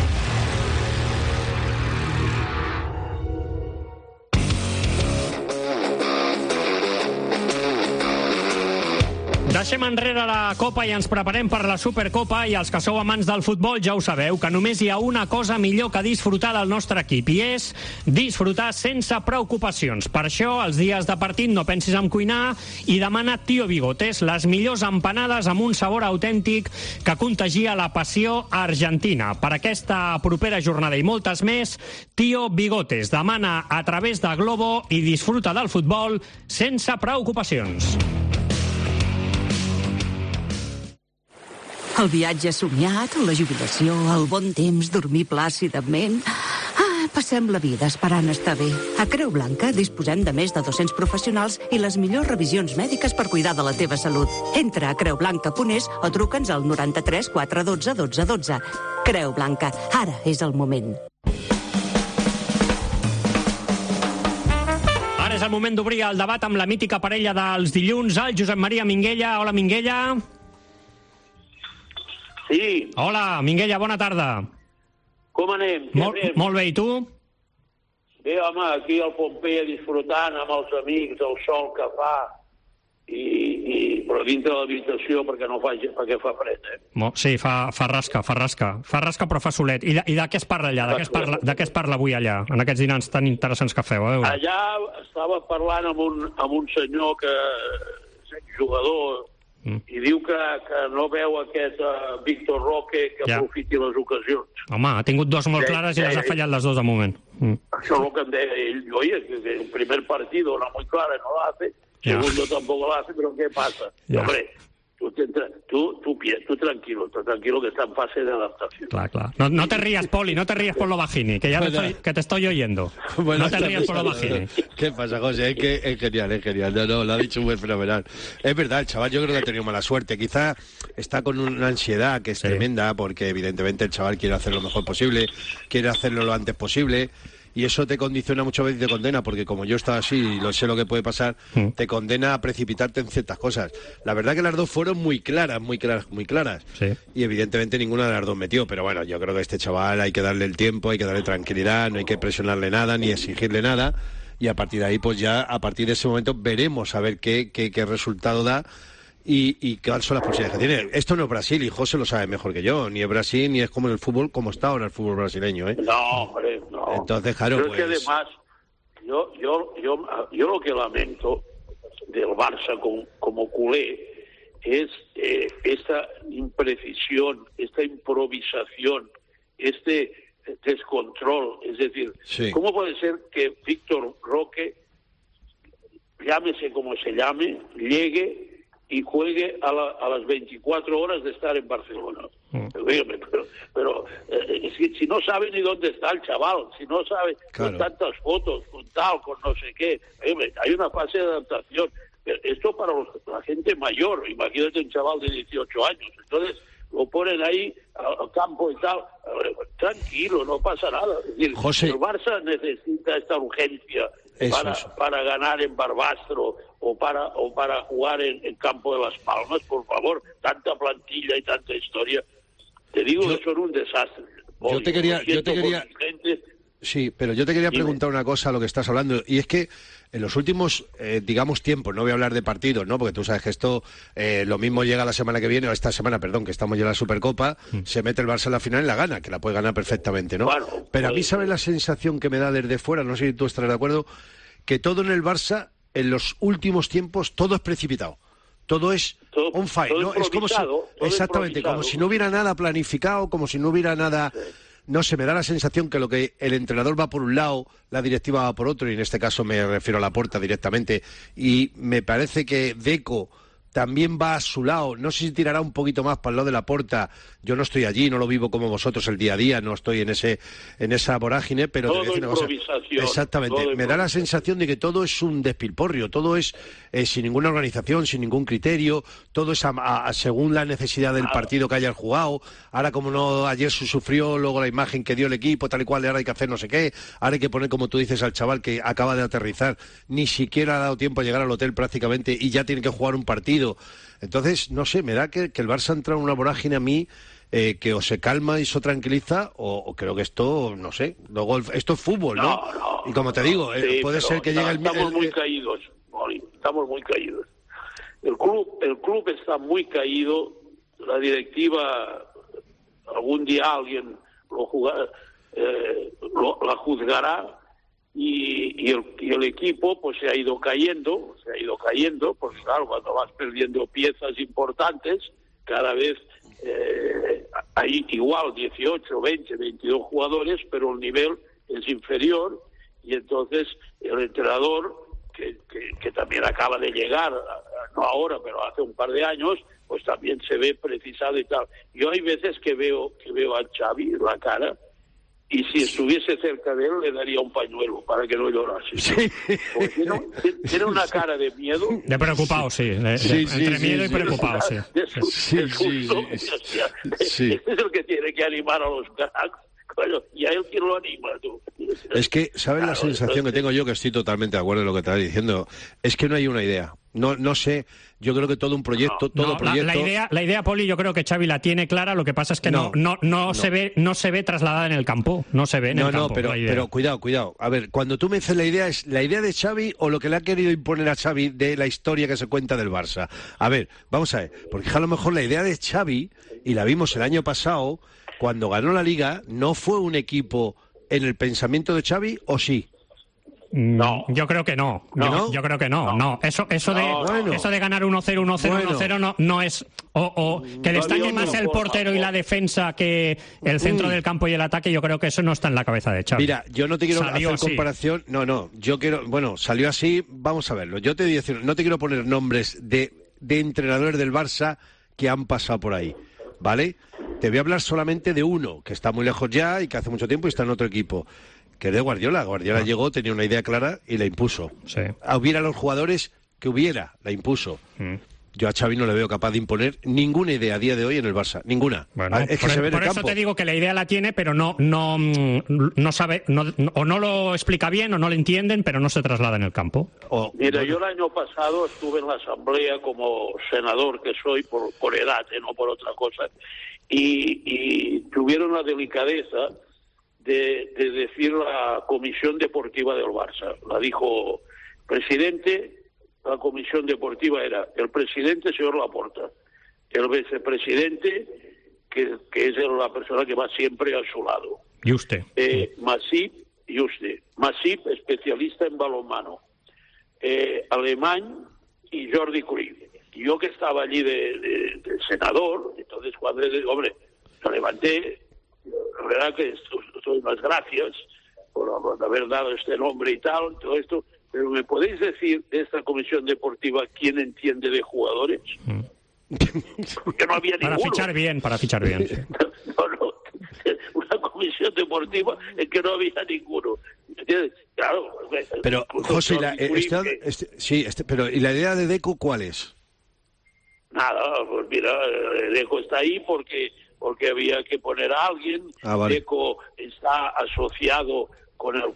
Deixem enrere la Copa i ens preparem per la Supercopa i els que sou amants del futbol ja ho sabeu, que només hi ha una cosa millor que disfrutar del nostre equip i és disfrutar sense preocupacions. Per això, els dies de partit no pensis en cuinar i demana Tío Bigotes, les millors empanades amb un sabor autèntic que contagia la passió argentina. Per aquesta propera jornada i moltes més, Tío Bigotes demana a través de Globo i disfruta del futbol sense preocupacions. El viatge somiat, la jubilació, el bon temps, dormir plàcidament... passem la vida esperant estar bé. A Creu Blanca disposem de més de 200 professionals i les millors revisions mèdiques per cuidar de la teva salut. Entra a creublanca.es o truca'ns al 93 412 12 12. Creu Blanca, ara és el moment. Ara és el moment d'obrir el debat amb la mítica parella dels dilluns, el Josep Maria Minguella. Hola, Minguella. Sí. Hola, Minguella, bona tarda. Com anem? Molt bé, i tu? Bé, home, aquí al Pompeia disfrutant amb els amics, el sol que fa. però dintre de l'habitació perquè fa fred, Sí, fa rasca, però fa solet. I de què es parla allà? De què es parla avui allà, en aquests dinars tan interessants que feu? Allà estava parlant amb un senyor que és jugador i diu que no veu aquest Víctor Roque que aprofiti les ocasions. Home, ha tingut dues molt clares i les ha fallat les dues de moment. Això és el que em deia ell. Oye, que el primer partido era muy clara, no la hace. Segundo tampoco lo hace, pero ¿qué pasa? Hombre, tú tranquilo que está en fase de adaptación. Claro. No te rías, Poli, no te rías por lo bajini, que ya te estoy oyendo. No te rías por lo bajini. ¿Qué pasa, José? Es genial. No, lo ha dicho muy fenomenal. Es verdad, el chaval yo creo que ha tenido mala suerte. Quizá está con una ansiedad que es tremenda, porque evidentemente el chaval quiere hacer lo mejor posible, quiere hacerlo lo antes posible. Y eso te condiciona muchas veces y te condena, porque como yo estaba así y lo sé lo que puede pasar, te condena a precipitarte en ciertas cosas. La verdad que las dos fueron muy claras. Sí. Y evidentemente ninguna de las dos metió, pero bueno, yo creo que a este chaval hay que darle el tiempo, hay que darle tranquilidad, no hay que presionarle nada, ni exigirle nada, y a partir de ahí, pues ya, a partir de ese momento, veremos a ver qué resultado da. Y cuáles son las posibilidades que tiene. Esto no es Brasil, y José lo sabe mejor que yo. Ni es Brasil, ni es como en el fútbol, como está ahora el fútbol brasileño, No, hombre, no. Entonces, claro, pero es que además, yo lo que lamento del Barça como culé es esta imprecisión, esta improvisación, este descontrol. Es decir, ¿cómo puede ser que Víctor Roque, llámese como se llame, llegue y juegue a las 24 horas de estar en Barcelona? Pero es que si no sabe ni dónde está el chaval, si no sabe, con tantas fotos, con tal, con no sé qué, hay una fase de adaptación. Esto para la gente mayor, imagínate un chaval de 18 años, entonces lo ponen ahí al campo y tal, tranquilo, no pasa nada. Es decir, José, el Barça necesita esta urgencia para ganar en Barbastro o para jugar en Campo de las Palmas, por favor, tanta plantilla y tanta historia. Te digo que son un desastre. Yo te quería Sí, pero yo te quería preguntar una cosa a lo que estás hablando, y es que en los últimos, tiempos, no voy a hablar de partidos, ¿no? Porque tú sabes que esto, lo mismo llega la semana que viene, o esta semana, perdón, que estamos ya en la Supercopa, se mete el Barça en la final y la gana, que la puede ganar perfectamente, ¿no? Bueno, pero a mí, ¿sabes la sensación que me da desde fuera? No sé si tú estarás de acuerdo, que todo en el Barça, en los últimos tiempos, todo es precipitado. Todo es on fire, ¿no? Es como si, exactamente, como si no hubiera nada planificado, como si no hubiera nada... No sé, me da la sensación que lo que el entrenador va por un lado, la directiva va por otro, y en este caso me refiero a Laporta directamente, y me parece que Deco también va a su lado. No sé si tirará un poquito más para el lado de Laporta. Yo no estoy allí, no lo vivo como vosotros el día a día, no estoy en esa vorágine, pero te voy a decir una cosa. Exactamente, me da la sensación de que todo es un despilporrio, todo es sin ninguna organización, sin ningún criterio, todo es según la necesidad del partido que haya jugado. Ahora, como no, ayer sufrió, luego la imagen que dio el equipo, tal y cual, ahora hay que hacer no sé qué, ahora hay que poner, como tú dices, al chaval que acaba de aterrizar, ni siquiera ha dado tiempo a llegar al hotel prácticamente y ya tiene que jugar un partido. Entonces, no sé, me da que el Barça entra en una vorágine a mí que o se calma y se tranquiliza, o creo que esto, no sé, luego esto es fútbol, ¿no? Y como te digo, puede ser que llegue Estamos muy caídos, Mori, estamos muy caídos. El club está muy caído, la directiva, algún día alguien la juzgará, y el equipo pues se ha ido cayendo, pues claro, cuando vas perdiendo piezas importantes, cada vez hay igual 18, 20, 22 jugadores, pero el nivel es inferior, y entonces el entrenador, que también acaba de llegar, no ahora, pero hace un par de años, pues también se ve precisado y tal. Yo hay veces que veo a Xavi en la cara, y si estuviese cerca de él le daría un pañuelo para que no llorase. Sí. Porque tiene una cara de miedo. De preocupado, sí. Entre miedo y preocupado, sí. Es el que tiene que animar a los cracks Bueno, y a él quien lo anima, tú. Es que, ¿sabes la sensación que tengo yo? Que estoy totalmente de acuerdo en lo que estás diciendo. Es que no hay una idea. No sé, yo creo que todo un proyecto, La idea, Poli, yo creo que Xavi la tiene clara, lo que pasa es que no se ve trasladada en el campo, no se ve en el campo. Pero cuidado. A ver, cuando tú me dices ¿es la idea de Xavi o lo que le ha querido imponer a Xavi de la historia que se cuenta del Barça? A ver, vamos a ver, porque a lo mejor la idea de Xavi, y la vimos el año pasado, cuando ganó la Liga, ¿no fue un equipo en el pensamiento de Xavi o sí? No, yo creo que no. Yo creo que no. Eso de ganar 1-0, 1-0 no es o que destaque más el portero y la defensa que el centro del campo y el ataque. Yo creo que eso no está en la cabeza de Xavi. Mira, yo no te quiero hacer comparación. Yo quiero, salió así. Vamos a verlo. Yo te voy a decir, no te quiero poner nombres de entrenadores del Barça que han pasado por ahí, ¿vale? Te voy a hablar solamente de uno que está muy lejos ya y que hace mucho tiempo y está en otro equipo, que es de Guardiola. Guardiola llegó, tenía una idea clara y la impuso. Sí. Hubiera los jugadores que hubiera, la impuso. Yo a Xavi no le veo capaz de imponer ninguna idea a día de hoy en el Barça, ninguna. Bueno, es que se ve en el campo. Por eso te digo que la idea la tiene, pero no sabe, o no lo explica bien o no lo entienden, pero no se traslada en el campo. Mira, yo el año pasado estuve en la asamblea como senador que soy por edad, no por otra cosa, y tuvieron la delicadeza de decir la comisión deportiva del Barça. La dijo presidente. La comisión deportiva era el presidente, señor Laporta, el vicepresidente, que es la persona que va siempre a su lado. Y usted. Masip, especialista en balonmano. Alemán y Jordi Cruyff. Y yo que estaba allí de senador, entonces cuando me levanté, la verdad que doy las gracias por haber dado este nombre y tal, todo esto. Pero ¿me podéis decir de esta comisión deportiva quién entiende de jugadores? Porque no había ninguno. Para fichar bien. Sí. No. Una comisión deportiva en que no había ninguno. Claro. Pero, José, pero ¿y la idea de Deco cuál es? Nada, pues mira, Deco está ahí porque había que poner a alguien. Vale. Deco está asociado con el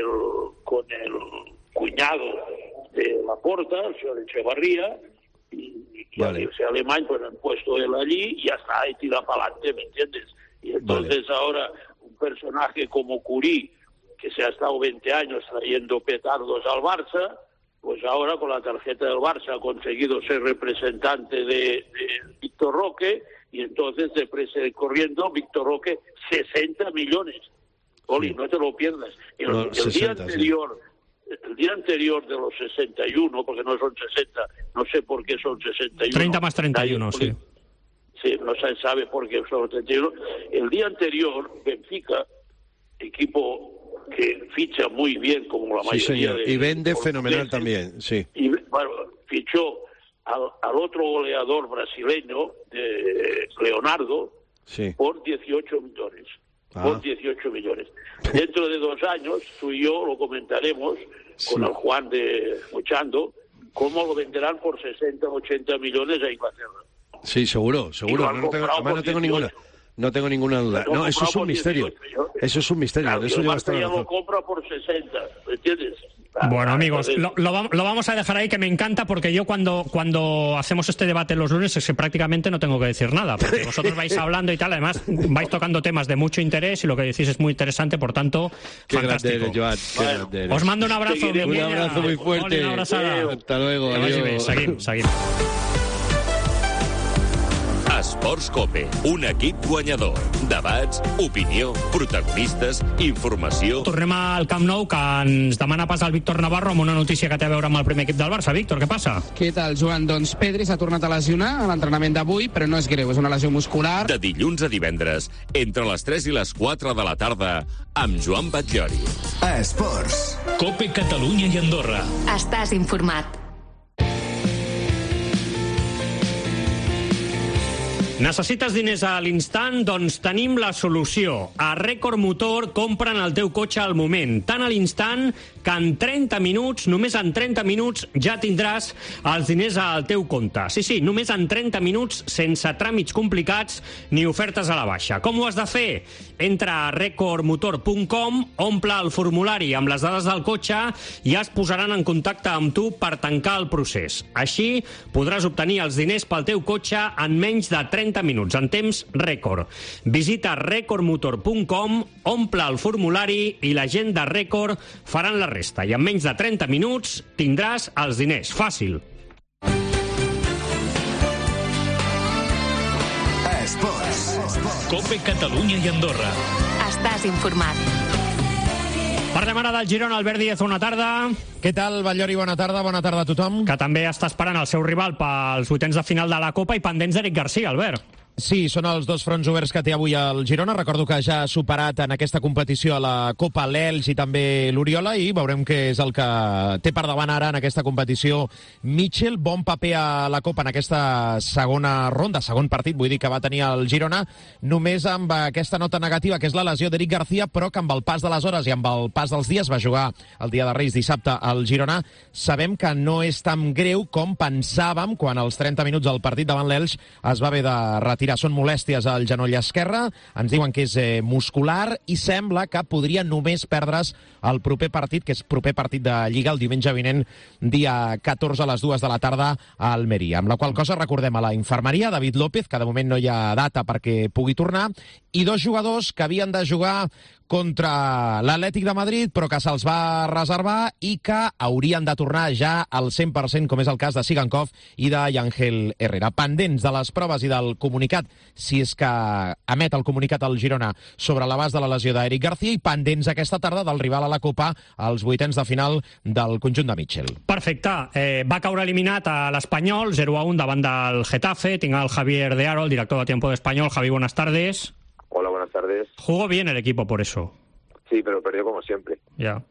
cuñado de Laporta, el señor Echevarría, y ese alemán, pues han puesto él allí y ya está, y tira para adelante, ¿me entiendes? Y entonces ahora un personaje como Curí, que se ha estado 20 años trayendo petardos al Barça, pues ahora con la tarjeta del Barça ha conseguido ser representante de Víctor Roque, y entonces deprisa corriendo Víctor Roque 60 millones. Oli, no te lo pierdas. El día anterior de los 61, porque no son 60, no sé por qué son 61. 30 más 31, sí. Sí, no se sabe por qué son 31. El día anterior, Benfica, equipo que ficha muy bien, como la mayoría. Sí, señor, y vende fenomenal también, sí. Y fichó al otro goleador brasileño, Leonardo, por 18 millones. Por 18 millones. Dentro de 2 años, tú y yo lo comentaremos con el Juan de Muchando, cómo lo venderán por 60 o 80 millones a Inglaterra. Sí, seguro. No tengo ninguna duda. No, eso es un misterio. Eso es un misterio. Claro, eso el Barça ya lo compra por 60, ¿me entiendes? Bueno, amigos, lo vamos a dejar ahí, que me encanta, porque yo cuando hacemos este debate los lunes es que prácticamente no tengo que decir nada, porque vosotros vais hablando y tal, además vais tocando temas de mucho interés y lo que decís es muy interesante, por tanto, fantástico. Grande eres, Joan, Os mando un abrazo. Un abrazo muy fuerte. Hasta luego. Adiós. Seguim. Esports Cope, un equip guanyador. Debats, opinió, protagonistes, informació... Tornem al Camp Nou, que ens demana pas el Víctor Navarro amb una notícia que té a veure amb el primer equip del Barça. Víctor, què passa? Què tal, Joan? Doncs Pedri s'ha tornat a lesionar a l'entrenament d'avui, però no és greu, és una lesió muscular. De dilluns a divendres, entre les 3 i les 4 de la tarda, amb Joan Batllori. Esports. Cope Catalunya i Andorra. Estàs informat. Necessites diners a l'instant? Doncs tenim la solució. A Record Motor compren el teu cotxe al moment, tan a l'instant que en 30 minuts, només en 30 minuts, ja tindràs els diners al teu compte. Sí, només en 30 minuts, sense tràmits complicats ni ofertes a la baixa. Com ho has de fer? Entra a recordmotor.com, omple el formulari amb les dades del cotxe i es posaran en contacte amb tu per tancar el procés. Així podràs obtenir els diners pel teu cotxe en menys de 30 minuts, en temps rècord. Visita recordmotor.com, omple el formulari i la gent de Record faran la resta. I en menys de 30 minuts tindràs els diners. Fàcil. Esports. COPE Catalunya i Andorra. Estàs informat. Parlem ara del Girona. Albert Díez, bona tarda. Què tal, Batllori? Bona tarda a tothom. Que també està esperant el seu rival pels vuitens de final de la Copa i pendents d'Eric Garcia, Albert. Sí, són els dos fronts oberts que té avui el Girona. Recordo que ja ha superat en aquesta competició a la Copa l'Elx i també l'Oriola i veurem què és el que té per davant ara en aquesta competició Mitchell. Bon paper a la Copa en aquesta segona ronda, segon partit, vull dir, que va tenir el Girona, només amb aquesta nota negativa, que és la lesió d'Eric Garcia, però que amb el pas de les hores i amb el pas dels dies, va jugar el dia de Reis dissabte al Girona, sabem que no és tan greu com pensàvem quan als 30 minuts del partit davant l'Elx es va haver de retirar. Són molèsties al genoll esquerre, ens diuen que és muscular i sembla que podria només perdre's el proper partit, que és proper partit de Lliga el diumenge vinent, dia 14 a les 2 de la tarda a Almeria. Amb la qual cosa recordem a la infermeria David López, que de moment no hi ha data perquè pugui tornar, i dos jugadors que havien de jugar contra l'Atlètic de Madrid, però que se'ls va reservar i que haurien de tornar ja al 100%, com és el cas de Sigankov i de Yangel Herrera. Pendents de les proves i del comunicat, si és que emet el comunicat al Girona sobre l'abast de la lesió d'Eric Garcia, i pendents aquesta tarda del rival a la Copa, als vuitens de final del conjunt de Mitchell. Perfecte. Va caure eliminat a l'Espanyol, 0-1 davant del Getafe. Tinc al Javier de Aro, el director de Tiempo de Español. Javi, buenas tardes. Hola, buenas tardes. Jugó bien el equipo por eso. Sí, pero perdió como siempre. Ya.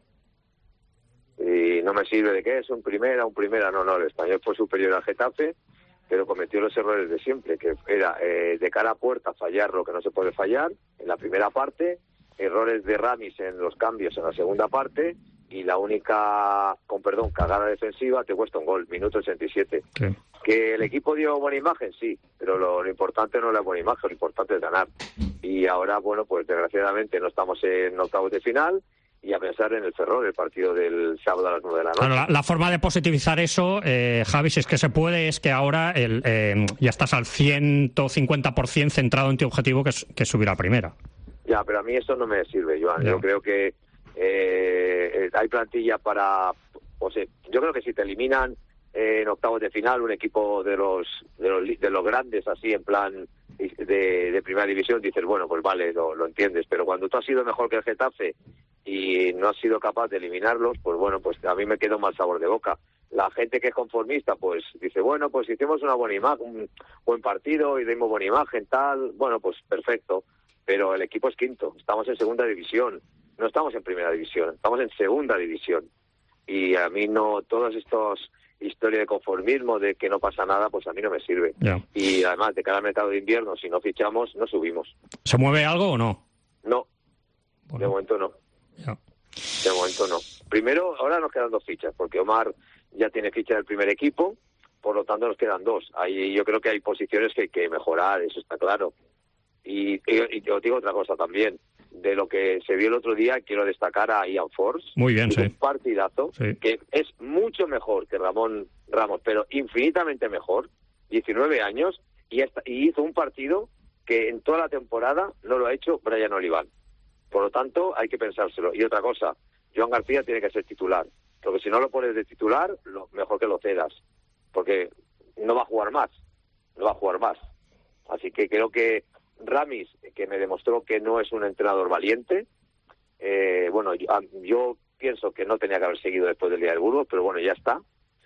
Y no me sirve de qué es un primera. No, el Español fue superior al Getafe, pero cometió los errores de siempre, que era de cara a puerta fallar lo que no se puede fallar en la primera parte, errores de Ramis en los cambios en la segunda parte, y la única, cagada defensiva te cuesta un gol, minuto 87. Sí. Que el equipo dio buena imagen, sí, pero lo importante no es la buena imagen, lo importante es ganar. Y ahora, bueno, pues desgraciadamente no estamos en octavos de final, y a pensar en el Ferrol, el partido del sábado a las 9 de la noche. Bueno, la forma de positivizar eso, Javi, si es que se puede, es que ahora ya estás al 150% centrado en tu objetivo, que es subir a primera. Ya, pero a mí eso no me sirve, Joan. Ya. Yo creo que hay plantilla para... O sea, yo creo que si te eliminan en octavos de final un equipo de los grandes, así en plan de primera división, dices, bueno, pues vale, lo entiendes. Pero cuando tú has sido mejor que el Getafe y no has sido capaz de eliminarlos, pues bueno, pues a mí me queda un mal sabor de boca. La gente que es conformista, pues dice, bueno, pues hicimos una buena imagen, un buen partido y dimos buena imagen, tal, bueno, pues perfecto. Pero el equipo es quinto, estamos en segunda división, no estamos en primera división, estamos en segunda división. Y a mí no, todas estas historias de conformismo, de que no pasa nada, pues a mí no me sirve. Yeah. Y además, de cara al mercado de invierno, si no fichamos, no subimos. ¿Se mueve algo o no? No, bueno. De momento no. Yeah. De momento no. Primero, ahora nos quedan dos fichas, porque Omar ya tiene ficha del primer equipo, por lo tanto nos quedan dos. Ahí yo creo que hay posiciones que hay que mejorar, eso está claro. Y os digo otra cosa también. De lo que se vio el otro día, quiero destacar a Ian Force. Muy bien, sí. Un partidazo, sí, que es mucho mejor que Ramón Ramos, pero infinitamente mejor. 19 años, y hizo un partido que en toda la temporada no lo ha hecho Brian Oliván. Por lo tanto, hay que pensárselo. Y otra cosa, Joan García tiene que ser titular. Porque si no lo pones de titular, mejor que lo cedas. Porque no va a jugar más. No va a jugar más. Así que creo que Ramis, que me demostró que no es un entrenador valiente, bueno, yo pienso que no tenía que haber seguido después del día del Burgos, pero bueno, ya está.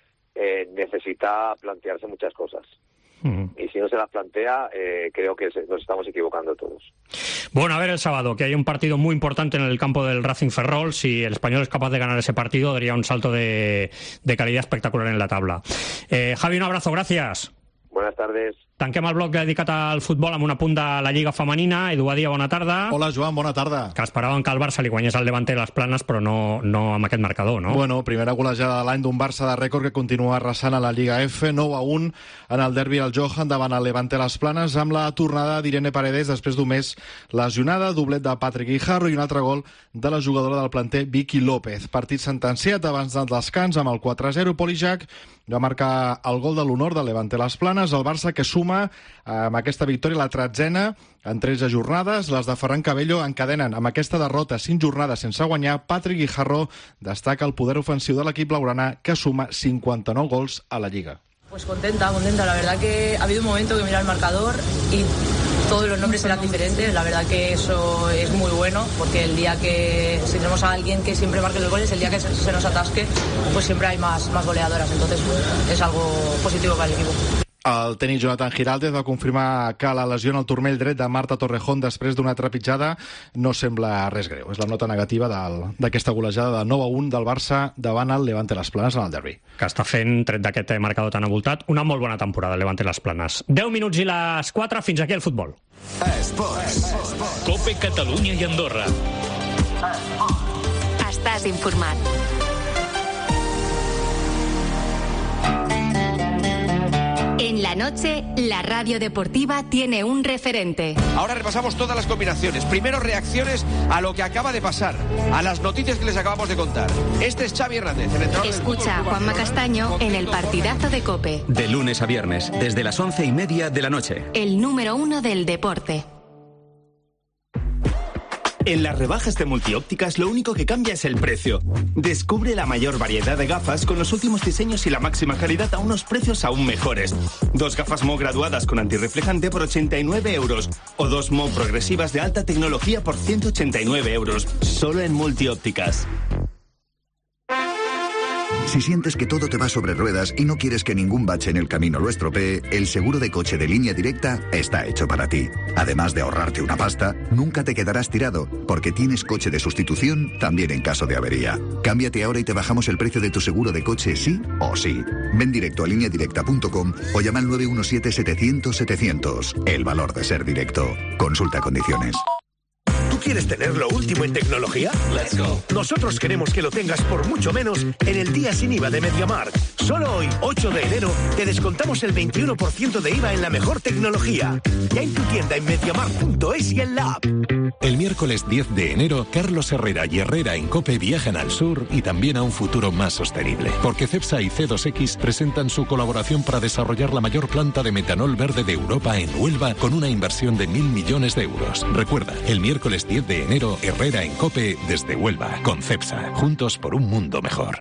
Necesita plantearse muchas cosas. Y si no se las plantea, creo que nos estamos equivocando todos. Bueno, a ver el sábado, que hay un partido muy importante en el campo del Racing Ferrol. Si el Español es capaz de ganar ese partido, daría un salto de calidad espectacular en la tabla. Javi, un abrazo, gracias. Buenas tardes. tardes. Tanquem el bloc dedicat al futbol amb un apunt de la Lliga Femenina. Edu Badia, bona tarda. Hola, Joan, bona tarda. Que esperaven que el Barça li guanyés al Levante les Planes, però no amb aquest marcador, no? Bueno, primera golejada de l'any d'un Barça de rècord que continua arrasant a la Lliga F, 9-1 en el derbi al Johan davant el Levante les Planes, amb la tornada d'Irene Paredes després d'un mes lesionada, doblet de Patrick Guijarro i un altre gol de la jugadora del planter Vicky López. Partit sentenciat abans del descans amb el 4-0. Poli Jack va marcar el gol de l'honor del Levante les Planes, el Barça que suma amb aquesta victòria la 13ª en 13 jornades. Les de Ferran Cabello encadenen amb aquesta derrota 5 jornades sense guanyar. Patrick Guijarro destaca el poder ofensiu de l'equip blaugrana, que suma 59 gols a la Lliga. Pues contenta. La verdad que ha habido un momento que mira el marcador y todos los nombres eran diferentes. La verdad que eso es muy bueno, porque el día que si tenemos a alguien que siempre marque los goles, el día que se nos atasque, pues siempre hay más goleadoras. Entonces es algo positivo para el equipo. El tenis Jonathan Giraldez va confirmar que la lesió en el turmell dret de Marta Torrejón després d'una trepitjada no sembla res greu. És la nota negativa d'aquesta golejada de 9-1 del Barça davant el Levante les Planes en el derbi. Que està fent, tret d'aquest marcador tan avoltat, una molt bona temporada, el Levante les Planes. 10 minuts i les 4, fins aquí el futbol. Esports. Cope Catalunya i Andorra. Estàs informat. En la noche, la radio deportiva tiene un referente. Ahora repasamos todas las combinaciones. Primero, reacciones a lo que acaba de pasar, a las noticias que les acabamos de contar. Este es Xavi Hernández, el entrenador. Escucha a Juanma Castaño en el partidazo de COPE. De lunes a viernes, desde las 11:30 de la noche. El número 1 del deporte. En las rebajas de Multiópticas lo único que cambia es el precio. Descubre la mayor variedad de gafas con los últimos diseños y la máxima calidad a unos precios aún mejores. 2 gafas Mo graduadas con antirreflejante por 89 euros o 2 Mo progresivas de alta tecnología por 189 euros. Solo en Multiópticas. Si sientes que todo te va sobre ruedas y no quieres que ningún bache en el camino lo estropee, el seguro de coche de Línea Directa está hecho para ti. Además de ahorrarte una pasta, nunca te quedarás tirado, porque tienes coche de sustitución también en caso de avería. Cámbiate ahora y te bajamos el precio de tu seguro de coche sí o sí. Ven directo a lineadirecta.com o llama al 917-700-700. El valor de ser directo. Consulta condiciones. ¿Quieres tener lo último en tecnología? Let's go. Nosotros queremos que lo tengas por mucho menos en el día sin IVA de MediaMarkt. Solo hoy, 8 de enero, te descontamos el 21% de IVA en la mejor tecnología. Ya en tu tienda en MediaMarkt.es y en la app. El miércoles 10 de enero, Carlos Herrera y Herrera en COPE viajan al sur y también a un futuro más sostenible. Porque Cepsa y C2X presentan su colaboración para desarrollar la mayor planta de metanol verde de Europa en Huelva con una inversión de 1.000 millones de euros. Recuerda, el miércoles 10 de enero, Herrera en COPE desde Huelva, con Cepsa. Juntos por un mundo mejor.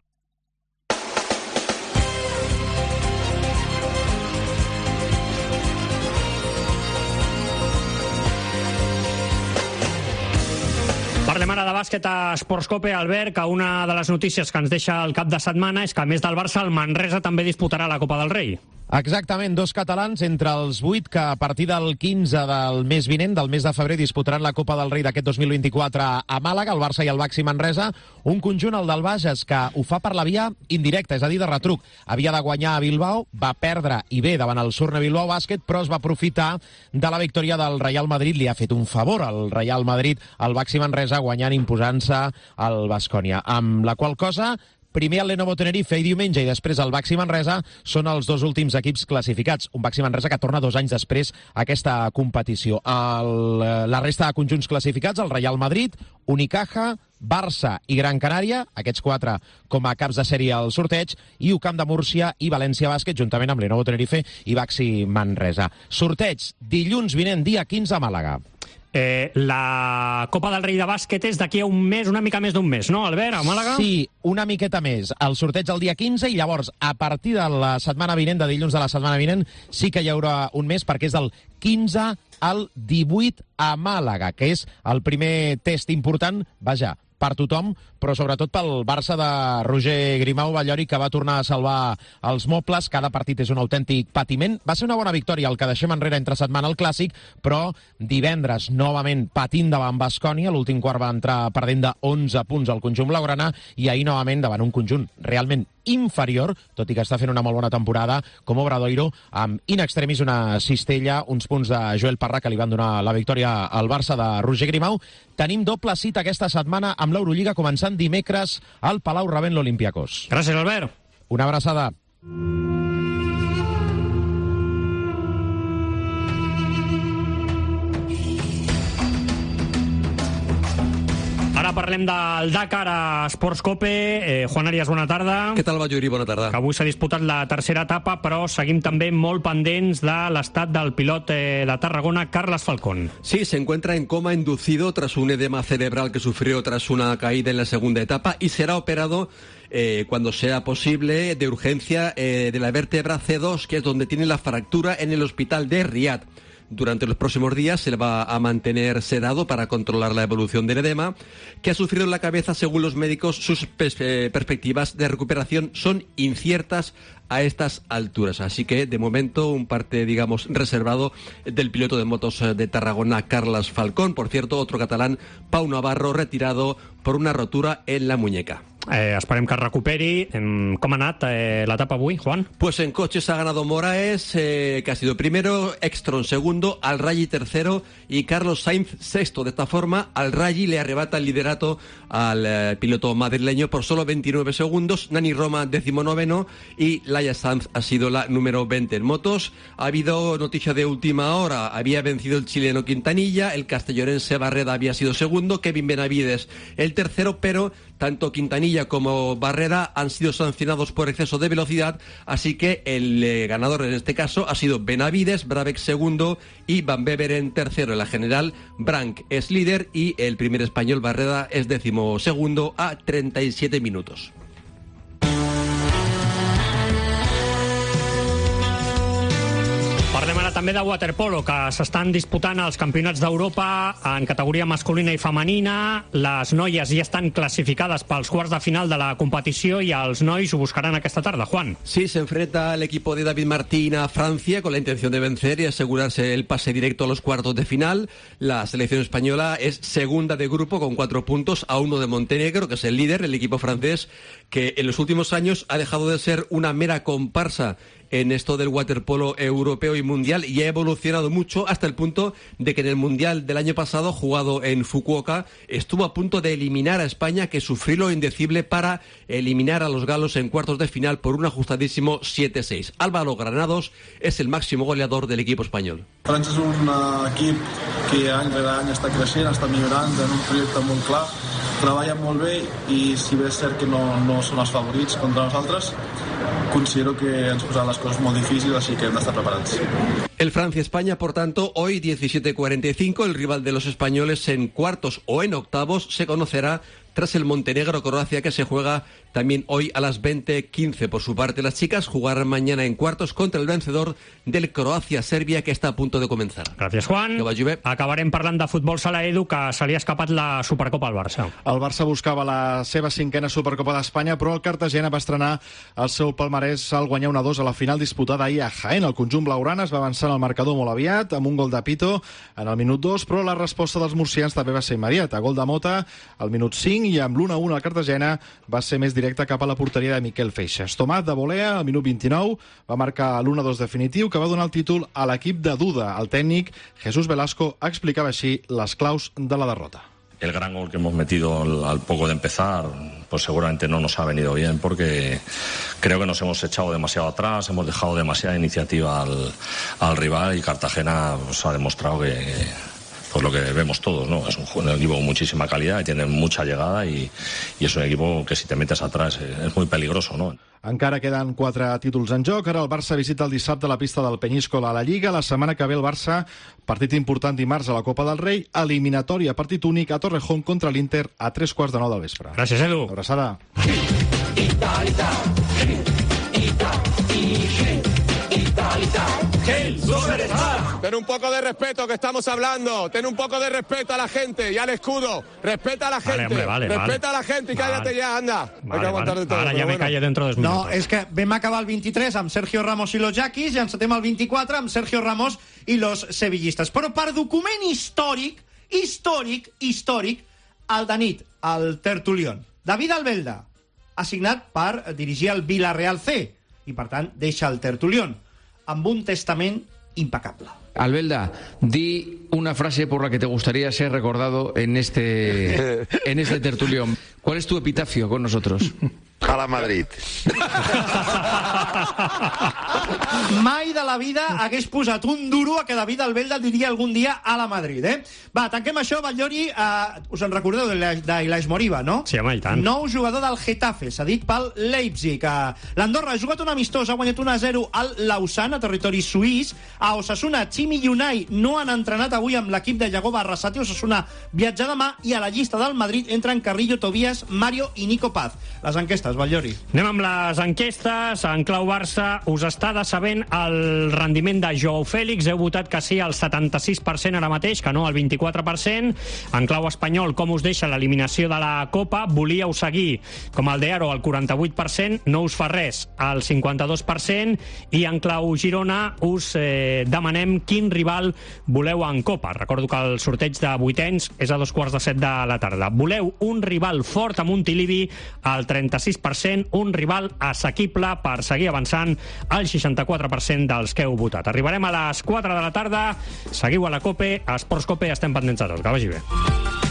Parlem ara de bàsquet a Esports Cope. Albert, que una de les notícies que ens deixa el cap de setmana és que, a més del Barça, el Manresa també disputarà la Copa del Rei. Exactament, 2 catalans entre els 8 que a partir del 15 del mes vinent, del mes de febrer, disputaran la Copa del Rei d'aquest 2024 a Màlaga, el Barça i el Baxi Manresa. Un conjunt, el del Bages, que ho fa per la via indirecta, és a dir, de retruc. Havia de guanyar a Bilbao, va perdre i bé davant el Surne Bilbao Bàsquet, però es va aprofitar de la victòria del Real Madrid. Li ha fet un favor al Real Madrid, al Baxi Manresa, guanyant, imposant-se al Baskonia. Amb la qual cosa, primer el Lenovo Tenerife i diumenge i després el Baxi Manresa són els 2 últims equips classificats. Un Baxi Manresa que torna 2 anys després a aquesta competició. La resta de conjunts classificats, el Real Madrid, Unicaja, Barça i Gran Canària, aquests 4 com a caps de sèrie al sorteig, i UCAM de Múrcia i València Bàsquet, juntament amb Lenovo Tenerife i Baxi Manresa. Sorteig dilluns vinent, dia 15 a Màlaga. La Copa del Rei de bàsquet és d'aquí a un mes, una mica més d'un mes, no, Albert, a Màlaga? Sí, una miqueta més. El sorteig el dia 15 i llavors, a partir de la setmana vinent, de dilluns de la setmana vinent, sí que hi haurà un mes, perquè és del 15 al 18 a Màlaga, que és el primer test important, vaja, per tothom, però sobretot pel Barça de Roger Grimau Ballori, que va tornar a salvar els mobles. Cada partit és un autèntic patiment. Va ser una bona victòria el que deixem enrere entre setmana al Clàssic, però divendres novament patint davant Baskonia. L'últim quart va entrar perdent de 11 punts al conjunt blaugrana i ahir novament davant un conjunt realment inferior, tot i que està fent una molt bona temporada com Obradoiro, amb in extremis una cistella, uns punts de Joel Parra que li van donar la victòria al Barça de Roger Grimau. Tenim doble cita aquesta setmana amb l'Eurolliga, començant dimecres al Palau rebent l'Olympiacos. Gràcies, Albert. Una abraçada. Ara parlem del Dakar a Esports Cope. Juan Arias, bona tarda. Què tal, Balluri? Bona tarda. Que avui s'ha disputat la tercera etapa, però seguim també molt pendents de l'estat del pilot de Tarragona, Carles Falcón. Sí, se encuentra en coma inducido tras un edema cerebral que sufrió tras una caída en la segunda etapa y será operado cuando sea posible de urgencia de la vértebra C2, que es donde tiene la fractura, en el hospital de Riad. Durante los próximos días se le va a mantener sedado para controlar la evolución del edema que ha sufrido en la cabeza. Según los médicos, sus perspectivas de recuperación son inciertas a estas alturas. Así que, de momento, un parte, digamos, reservado del piloto de motos de Tarragona, Carles Falcón. Por cierto, otro catalán, Pau Navarro, retirado por una rotura en la muñeca. Esperem que es recuperi. Com ha anat l'etapa avui, Juan? Pues en coches ha ganado Moraes, que ha sido primero, Ekstrom segundo, Al Rayyi tercero y Carlos Sainz sexto. De esta forma, Al Rayyi le arrebata el liderato al piloto madrileño por solo 29 segundos. Nani Roma, 19º, y Laia Sanz ha sido la número 20. En motos ha habido noticia de última hora. Había vencido el chileno Quintanilla, el castellonense Barreda había sido segundo, Kevin Benavides el tercero, pero tanto Quintanilla como Barrera han sido sancionados por exceso de velocidad, así que el ganador en este caso ha sido Benavides, Brabec segundo y Van Beveren tercero. En la general, Branc es líder y el primer español, Barrera, es 12º a 37 minutos. Parlem ara també de waterpolo, que s'estan disputant els campionats d'Europa en categoria masculina i femenina. Les noies ja estan clasificades pels quarts de final de la competició i els nois ho buscaran aquesta tarda. Juan. Sí, se enfrenta el equipo de David Martín a Francia con la intención de vencer y asegurarse el pase directo a los cuartos de final. La selección española es segunda de grupo con 4 puntos a 1 de Montenegro, que es el líder, el equipo francés, que en los últimos años ha dejado de ser una mera comparsa en esto del waterpolo europeo y mundial y ha evolucionado mucho hasta el punto de que en el mundial del año pasado, jugado en Fukuoka, estuvo a punto de eliminar a España, que sufrió lo indecible para eliminar a los galos en cuartos de final por un ajustadísimo 7-6. Álvaro Granados es el máximo goleador del equipo español. França és un equip que any rere any està creixent, està millorant en un projecte molt clar, treballen molt bé i si bé és cert que no són els favorits contra nosaltres, considero que ens posaran las cosas muy difíciles, así que hem d'estar preparats. El Francia-España, por tanto, hoy 17:45, el rival de los españoles en cuartos o en octavos se conocerá tras el Montenegro-Croacia, que se juega también hoy a las 20:15. Por su parte, las chicas jugarán mañana en cuartos contra el vencedor del Croacia-Sèrbia, que està a punt de començar. Gràcies, Juan. Acabarem parlant de futbol sala, Edu, que se li ha escapat la Supercopa al Barça. El Barça buscava la seva 5ª Supercopa d'Espanya, però el Cartagena va estrenar el seu palmarès al guanyar 1-2 a la final disputada ahir a Jaén. El conjunt blaugrana es va avançar en el marcador molt aviat, amb un gol de Pito en el minut 2, però la resposta dels murcians també va ser immediata. Gol de Mota al minut 5 i amb l'1-1 el Cartagena va ser més directe cap a la porteria de Miquel Feixas. Tomàs de Volea, al minut 29, va marcar l'1-2 definitiu que va donar el títol a l'equip de Duda. El tècnic Jesús Velasco explicava així les claus de la derrota. El gran gol que hemos metido al poco de empezar, pues seguramente no nos ha venido bien, porque creo que nos hemos echado demasiado atrás, hemos dejado demasiada iniciativa al rival, y Cartagena pues, ha demostrado que pues lo que vemos todos, ¿no? Es un equipo con muchísima calidad y tiene mucha llegada y es un equipo que si te metes atrás es muy peligroso, ¿no? Encara queden 4 títols en joc. Ara el Barça visita el dissabte la pista del Peñíscola a la Lliga. La setmana que ve el Barça, partit important dimarts a la Copa del Rei, eliminatòria, partit únic a Torrejón contra l'Inter a 3:15 del vespre. Gràcies, Edu. Abraçada. Ten un poco de respeto, que estamos hablando. Ten un poco de respeto a la gente y al escudo. Respeta a la gente. Respeta a la gente y cállate ya, anda. Hay que aguantar de todo. Ara ja me callo dentro de 2 minuts. No, és que vam acabar el 23 amb Sergio Ramos i los Yaquis i encetem el 24 amb Sergio Ramos i los sevillistes. Però per document històric, al de nit, al tertulión, David Albelda, assignat per dirigir el Villarreal C, i per tant deixa el Tertulión, amb un testament impecable. Albelda, di una frase por la que te gustaría ser recordado en este tertulión. ¿Cuál es tu epitafio con nosotros? A la Madrid. Mai de la vida hagués posat un duro a que David Albelda diria algun dia a la Madrid, eh? Va, tanquem això, Batllori. Us en recordeu d'Ilais Moriba, no? Sí, home, i tant. Nou jugador del Getafe, cedit pel Leipzig. L'Andorra ha jugat un amistós, ha guanyat 1-0 al Lausanne, a territori suís. A Osasuna, Chimi i Unai no han entrenat avui amb l'equip de Yagoba Arrasate. Osasuna viatja demà, i a la llista del Madrid entren Carrillo, Tobías, Mario i Nico Paz. Les enquestes, Batllori. Anem amb les enquestes. En clau Barça, us està decebent el rendiment de Joao Félix. Heu votat que sí al 76% ara mateix, que no al 24%. En clau espanyol, com us deixa l'eliminació de la Copa? Volíeu seguir com el d'Aro al 48%, no us fa res al 52%, i en clau Girona us demanem quin rival voleu en Copa. Recordo que el sorteig de vuitens és a 7:15 de la tarda. Voleu un rival fort a Montilivi al 36%, un rival assequible per seguir avançant al 64% dels que heu votat. Arribarem a les 4 de la tarda. Seguiu a la COPE, a Esports COPE, estem pendents de tot. Que vagi bé.